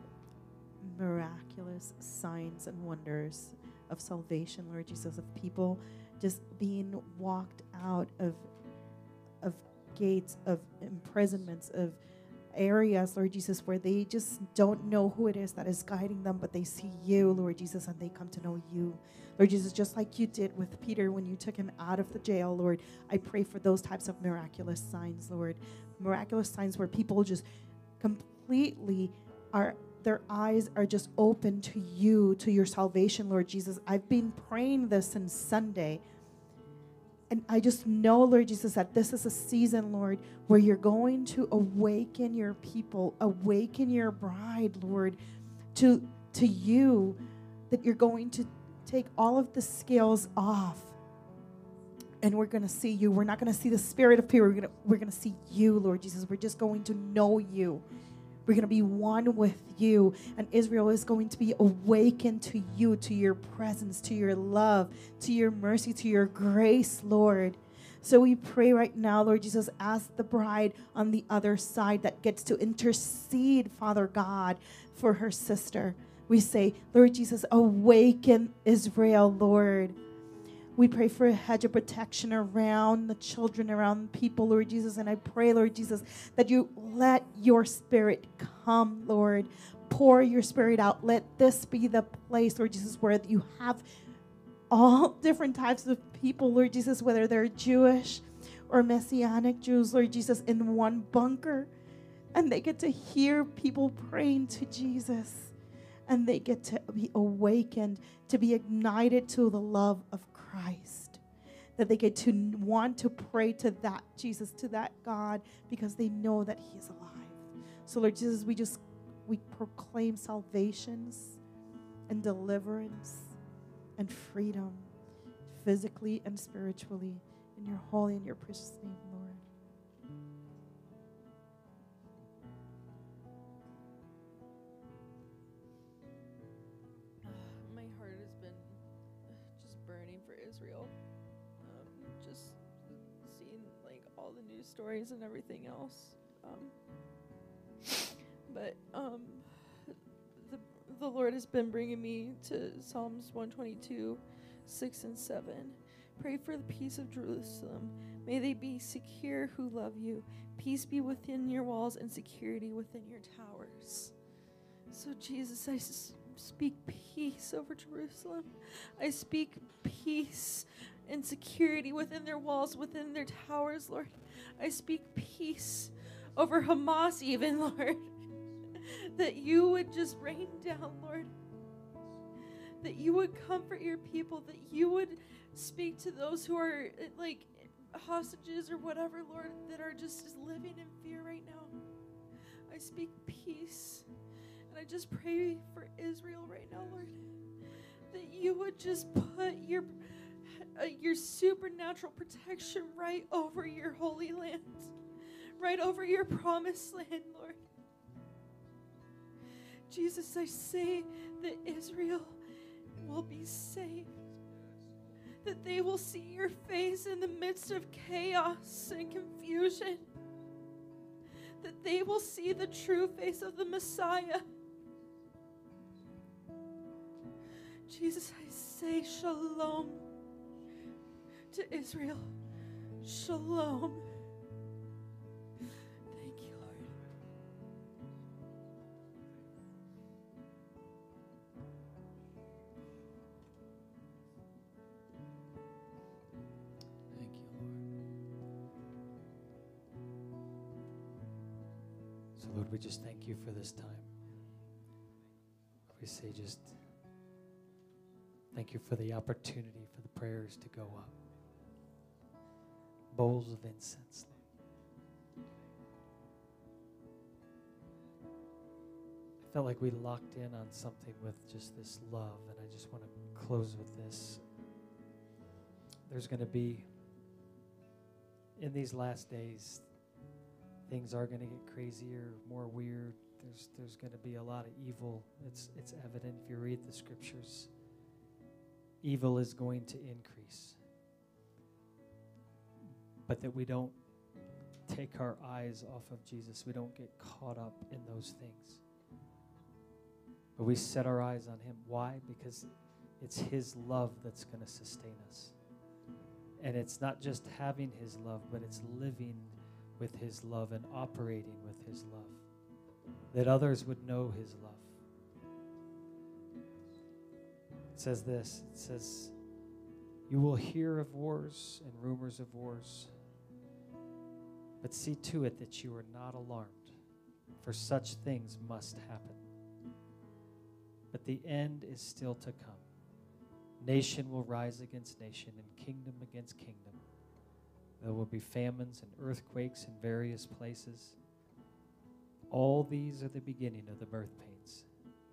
miraculous signs and wonders of salvation, Lord Jesus, of people just being walked out of of gates, of imprisonments, of areas, Lord Jesus, where they just don't know who it is that is guiding them, but they see you, Lord Jesus, and they come to know you. Lord Jesus, just like you did with Peter when you took him out of the jail, Lord, I pray for those types of miraculous signs, Lord. Miraculous signs where people just completely are, their eyes are just open to you, to your salvation, Lord Jesus. I've been praying this since Sunday. And I just know, Lord Jesus, that this is a season, Lord, where you're going to awaken your people, awaken your bride, Lord, to, to you, that you're going to take all of the scales off. And we're going to see you. We're not going to see the spirit of fear. We're going to, we're going to see you, Lord Jesus. We're just going to know you. We're going to be one with you. And Israel is going to be awakened to you, to your presence, to your love, to your mercy, to your grace, Lord. So we pray right now, Lord Jesus, as the bride on the other side that gets to intercede, Father God, for her sister. We say, Lord Jesus, awaken Israel, Lord. We pray for a hedge of protection around the children, around people, Lord Jesus. And I pray, Lord Jesus, that you let your spirit come, Lord. Pour your spirit out. Let this be the place, Lord Jesus, where you have all different types of people, Lord Jesus, whether they're Jewish or Messianic Jews, Lord Jesus, in one bunker. And they get to hear people praying to Jesus. And they get to be awakened, to be ignited to the love of Christ. That they get to want to pray to that Jesus, to that God, because they know that he is alive. So Lord Jesus, we just, we proclaim salvations and deliverance and freedom, physically and spiritually, in your holy and your precious name, Lord. My heart has been just burning for Israel. Um, just seeing like all the news stories and everything else. Um, but um, the the Lord has been bringing me to Psalms one twenty-two, six and seven. Pray for the peace of Jerusalem. May they be secure who love you. Peace be within your walls and security within your towers. So Jesus, I s- speak peace over Jerusalem. I speak peace and security within their walls, within their towers, Lord. I speak peace over Hamas even, Lord. That you would just rain down, Lord. That you would comfort your people. That you would speak to those who are like hostages or whatever, Lord, that are just, just living in fear right now. I speak peace. And I just pray for Israel right now, Lord, that you would just put your uh, your supernatural protection right over your holy land, right over your promised land, Lord. Jesus, I say that Israel will be saved, that they will see your face in the midst of chaos and confusion, that they will see the true face of the Messiah. Jesus, I say shalom to Israel. Shalom. Thank you, Lord. Thank you, Lord. So, Lord, we just thank you for this time. We say just thank you for the opportunity for the prayers to go up. Bowls of incense, Lord. I felt like we locked in on something with just this love, and I just want to close with this. There's going to be, in these last days, things are going to get crazier, more weird. There's there's going to be a lot of evil. It's it's evident if you read the scriptures. Evil is going to increase. But that we don't take our eyes off of Jesus. We don't get caught up in those things. But we set our eyes on him. Why? Because it's his love that's going to sustain us. And it's not just having his love, but it's living with his love and operating with his love. That others would know his love. It says this, it says, you will hear of wars and rumors of wars, but see to it that you are not alarmed, for such things must happen. But the end is still to come. Nation will rise against nation and kingdom against kingdom. There will be famines and earthquakes in various places. All these are the beginning of the birth pains.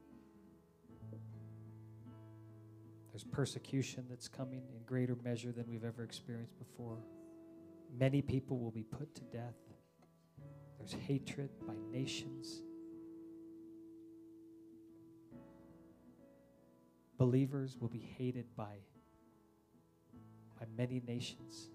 There's persecution that's coming in greater measure than we've ever experienced before. Many people will be put to death. There's hatred by nations. Believers will be hated by, by many nations.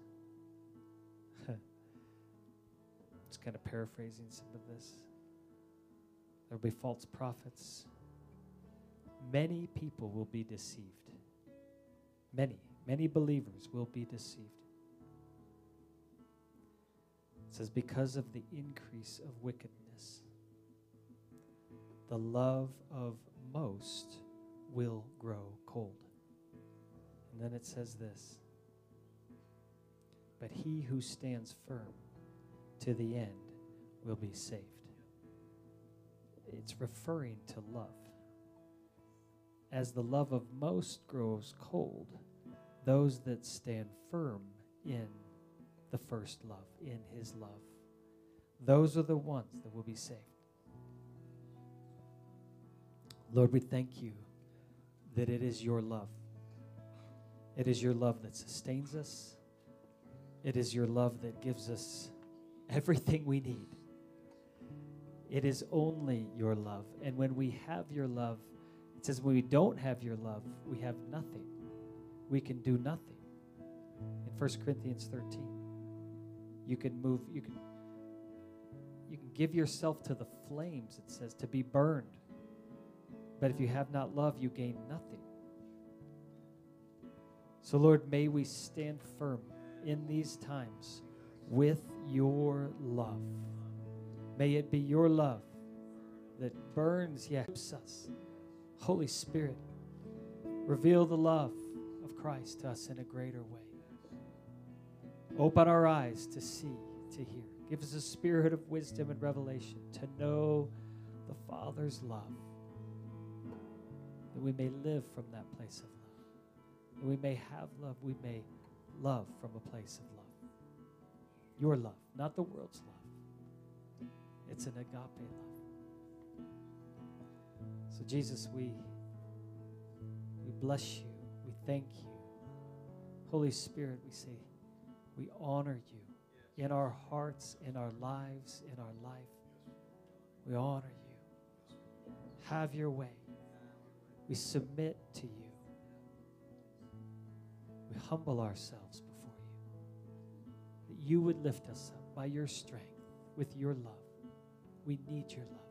Just kind of paraphrasing some of this. There will be false prophets. Many people will be deceived. Many, many believers will be deceived. It says, because of the increase of wickedness, the love of most will grow cold. And then it says this, but he who stands firm to the end will be saved. It's referring to love. As the love of most grows cold, those that stand firm in the first love, in his love, those are the ones that will be saved. Lord, we thank you that it is your love. It is your love that sustains us. It is your love that gives us everything we need. It is only your love. And when we have your love, it says when we don't have your love, we have nothing. We can do nothing. In First Corinthians thirteen, you can move, you can, you can give yourself to the flames, it says, to be burned. But if you have not love, you gain nothing. So, Lord, may we stand firm in these times with your love. May it be your love that burns, yes, us. Holy Spirit, reveal the love of Christ to us in a greater way. Open our eyes to see, to hear. Give us a spirit of wisdom and revelation to know the Father's love, that we may live from that place of love, that we may have love, we may love from a place of love. Your love, not the world's love. It's an agape love. So Jesus, we, we bless you. We thank you. Holy Spirit, we say, we honor you in our hearts, in our lives, in our life. We honor you. Have your way. We submit to you. We humble ourselves before you. That you would lift us up by your strength, with your love. We need your love.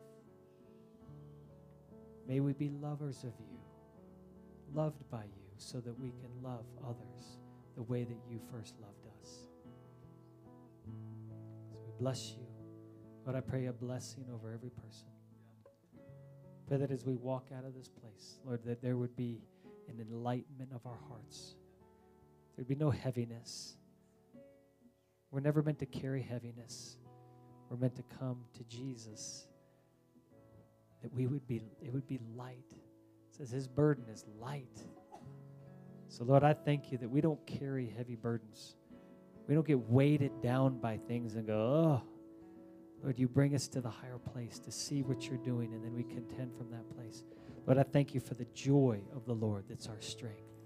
May we be lovers of you, loved by you, so that we can love others the way that you first loved us. So we bless you. Lord, I pray a blessing over every person. Pray that as we walk out of this place, Lord, that there would be an enlightenment of our hearts. There'd be no heaviness. We're never meant to carry heaviness. We're meant to come to Jesus, that we would be, it would be light. It says his burden is light. So Lord, I thank you that we don't carry heavy burdens. We don't get weighted down by things and go, oh, Lord, you bring us to the higher place to see what you're doing, and then we contend from that place. Lord, I thank you for the joy of the Lord that's our strength.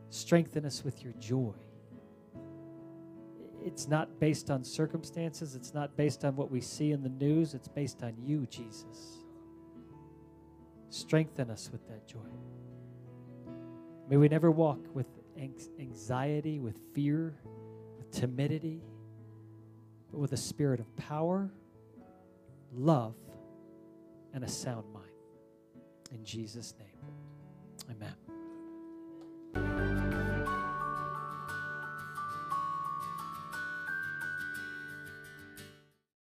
Strengthen us with your joy. It's not based on circumstances. It's not based on what we see in the news. It's based on you, Jesus. Strengthen us with that joy. May we never walk with anxiety, with fear, with timidity, but with a spirit of power, love, and a sound mind. In Jesus' name, amen.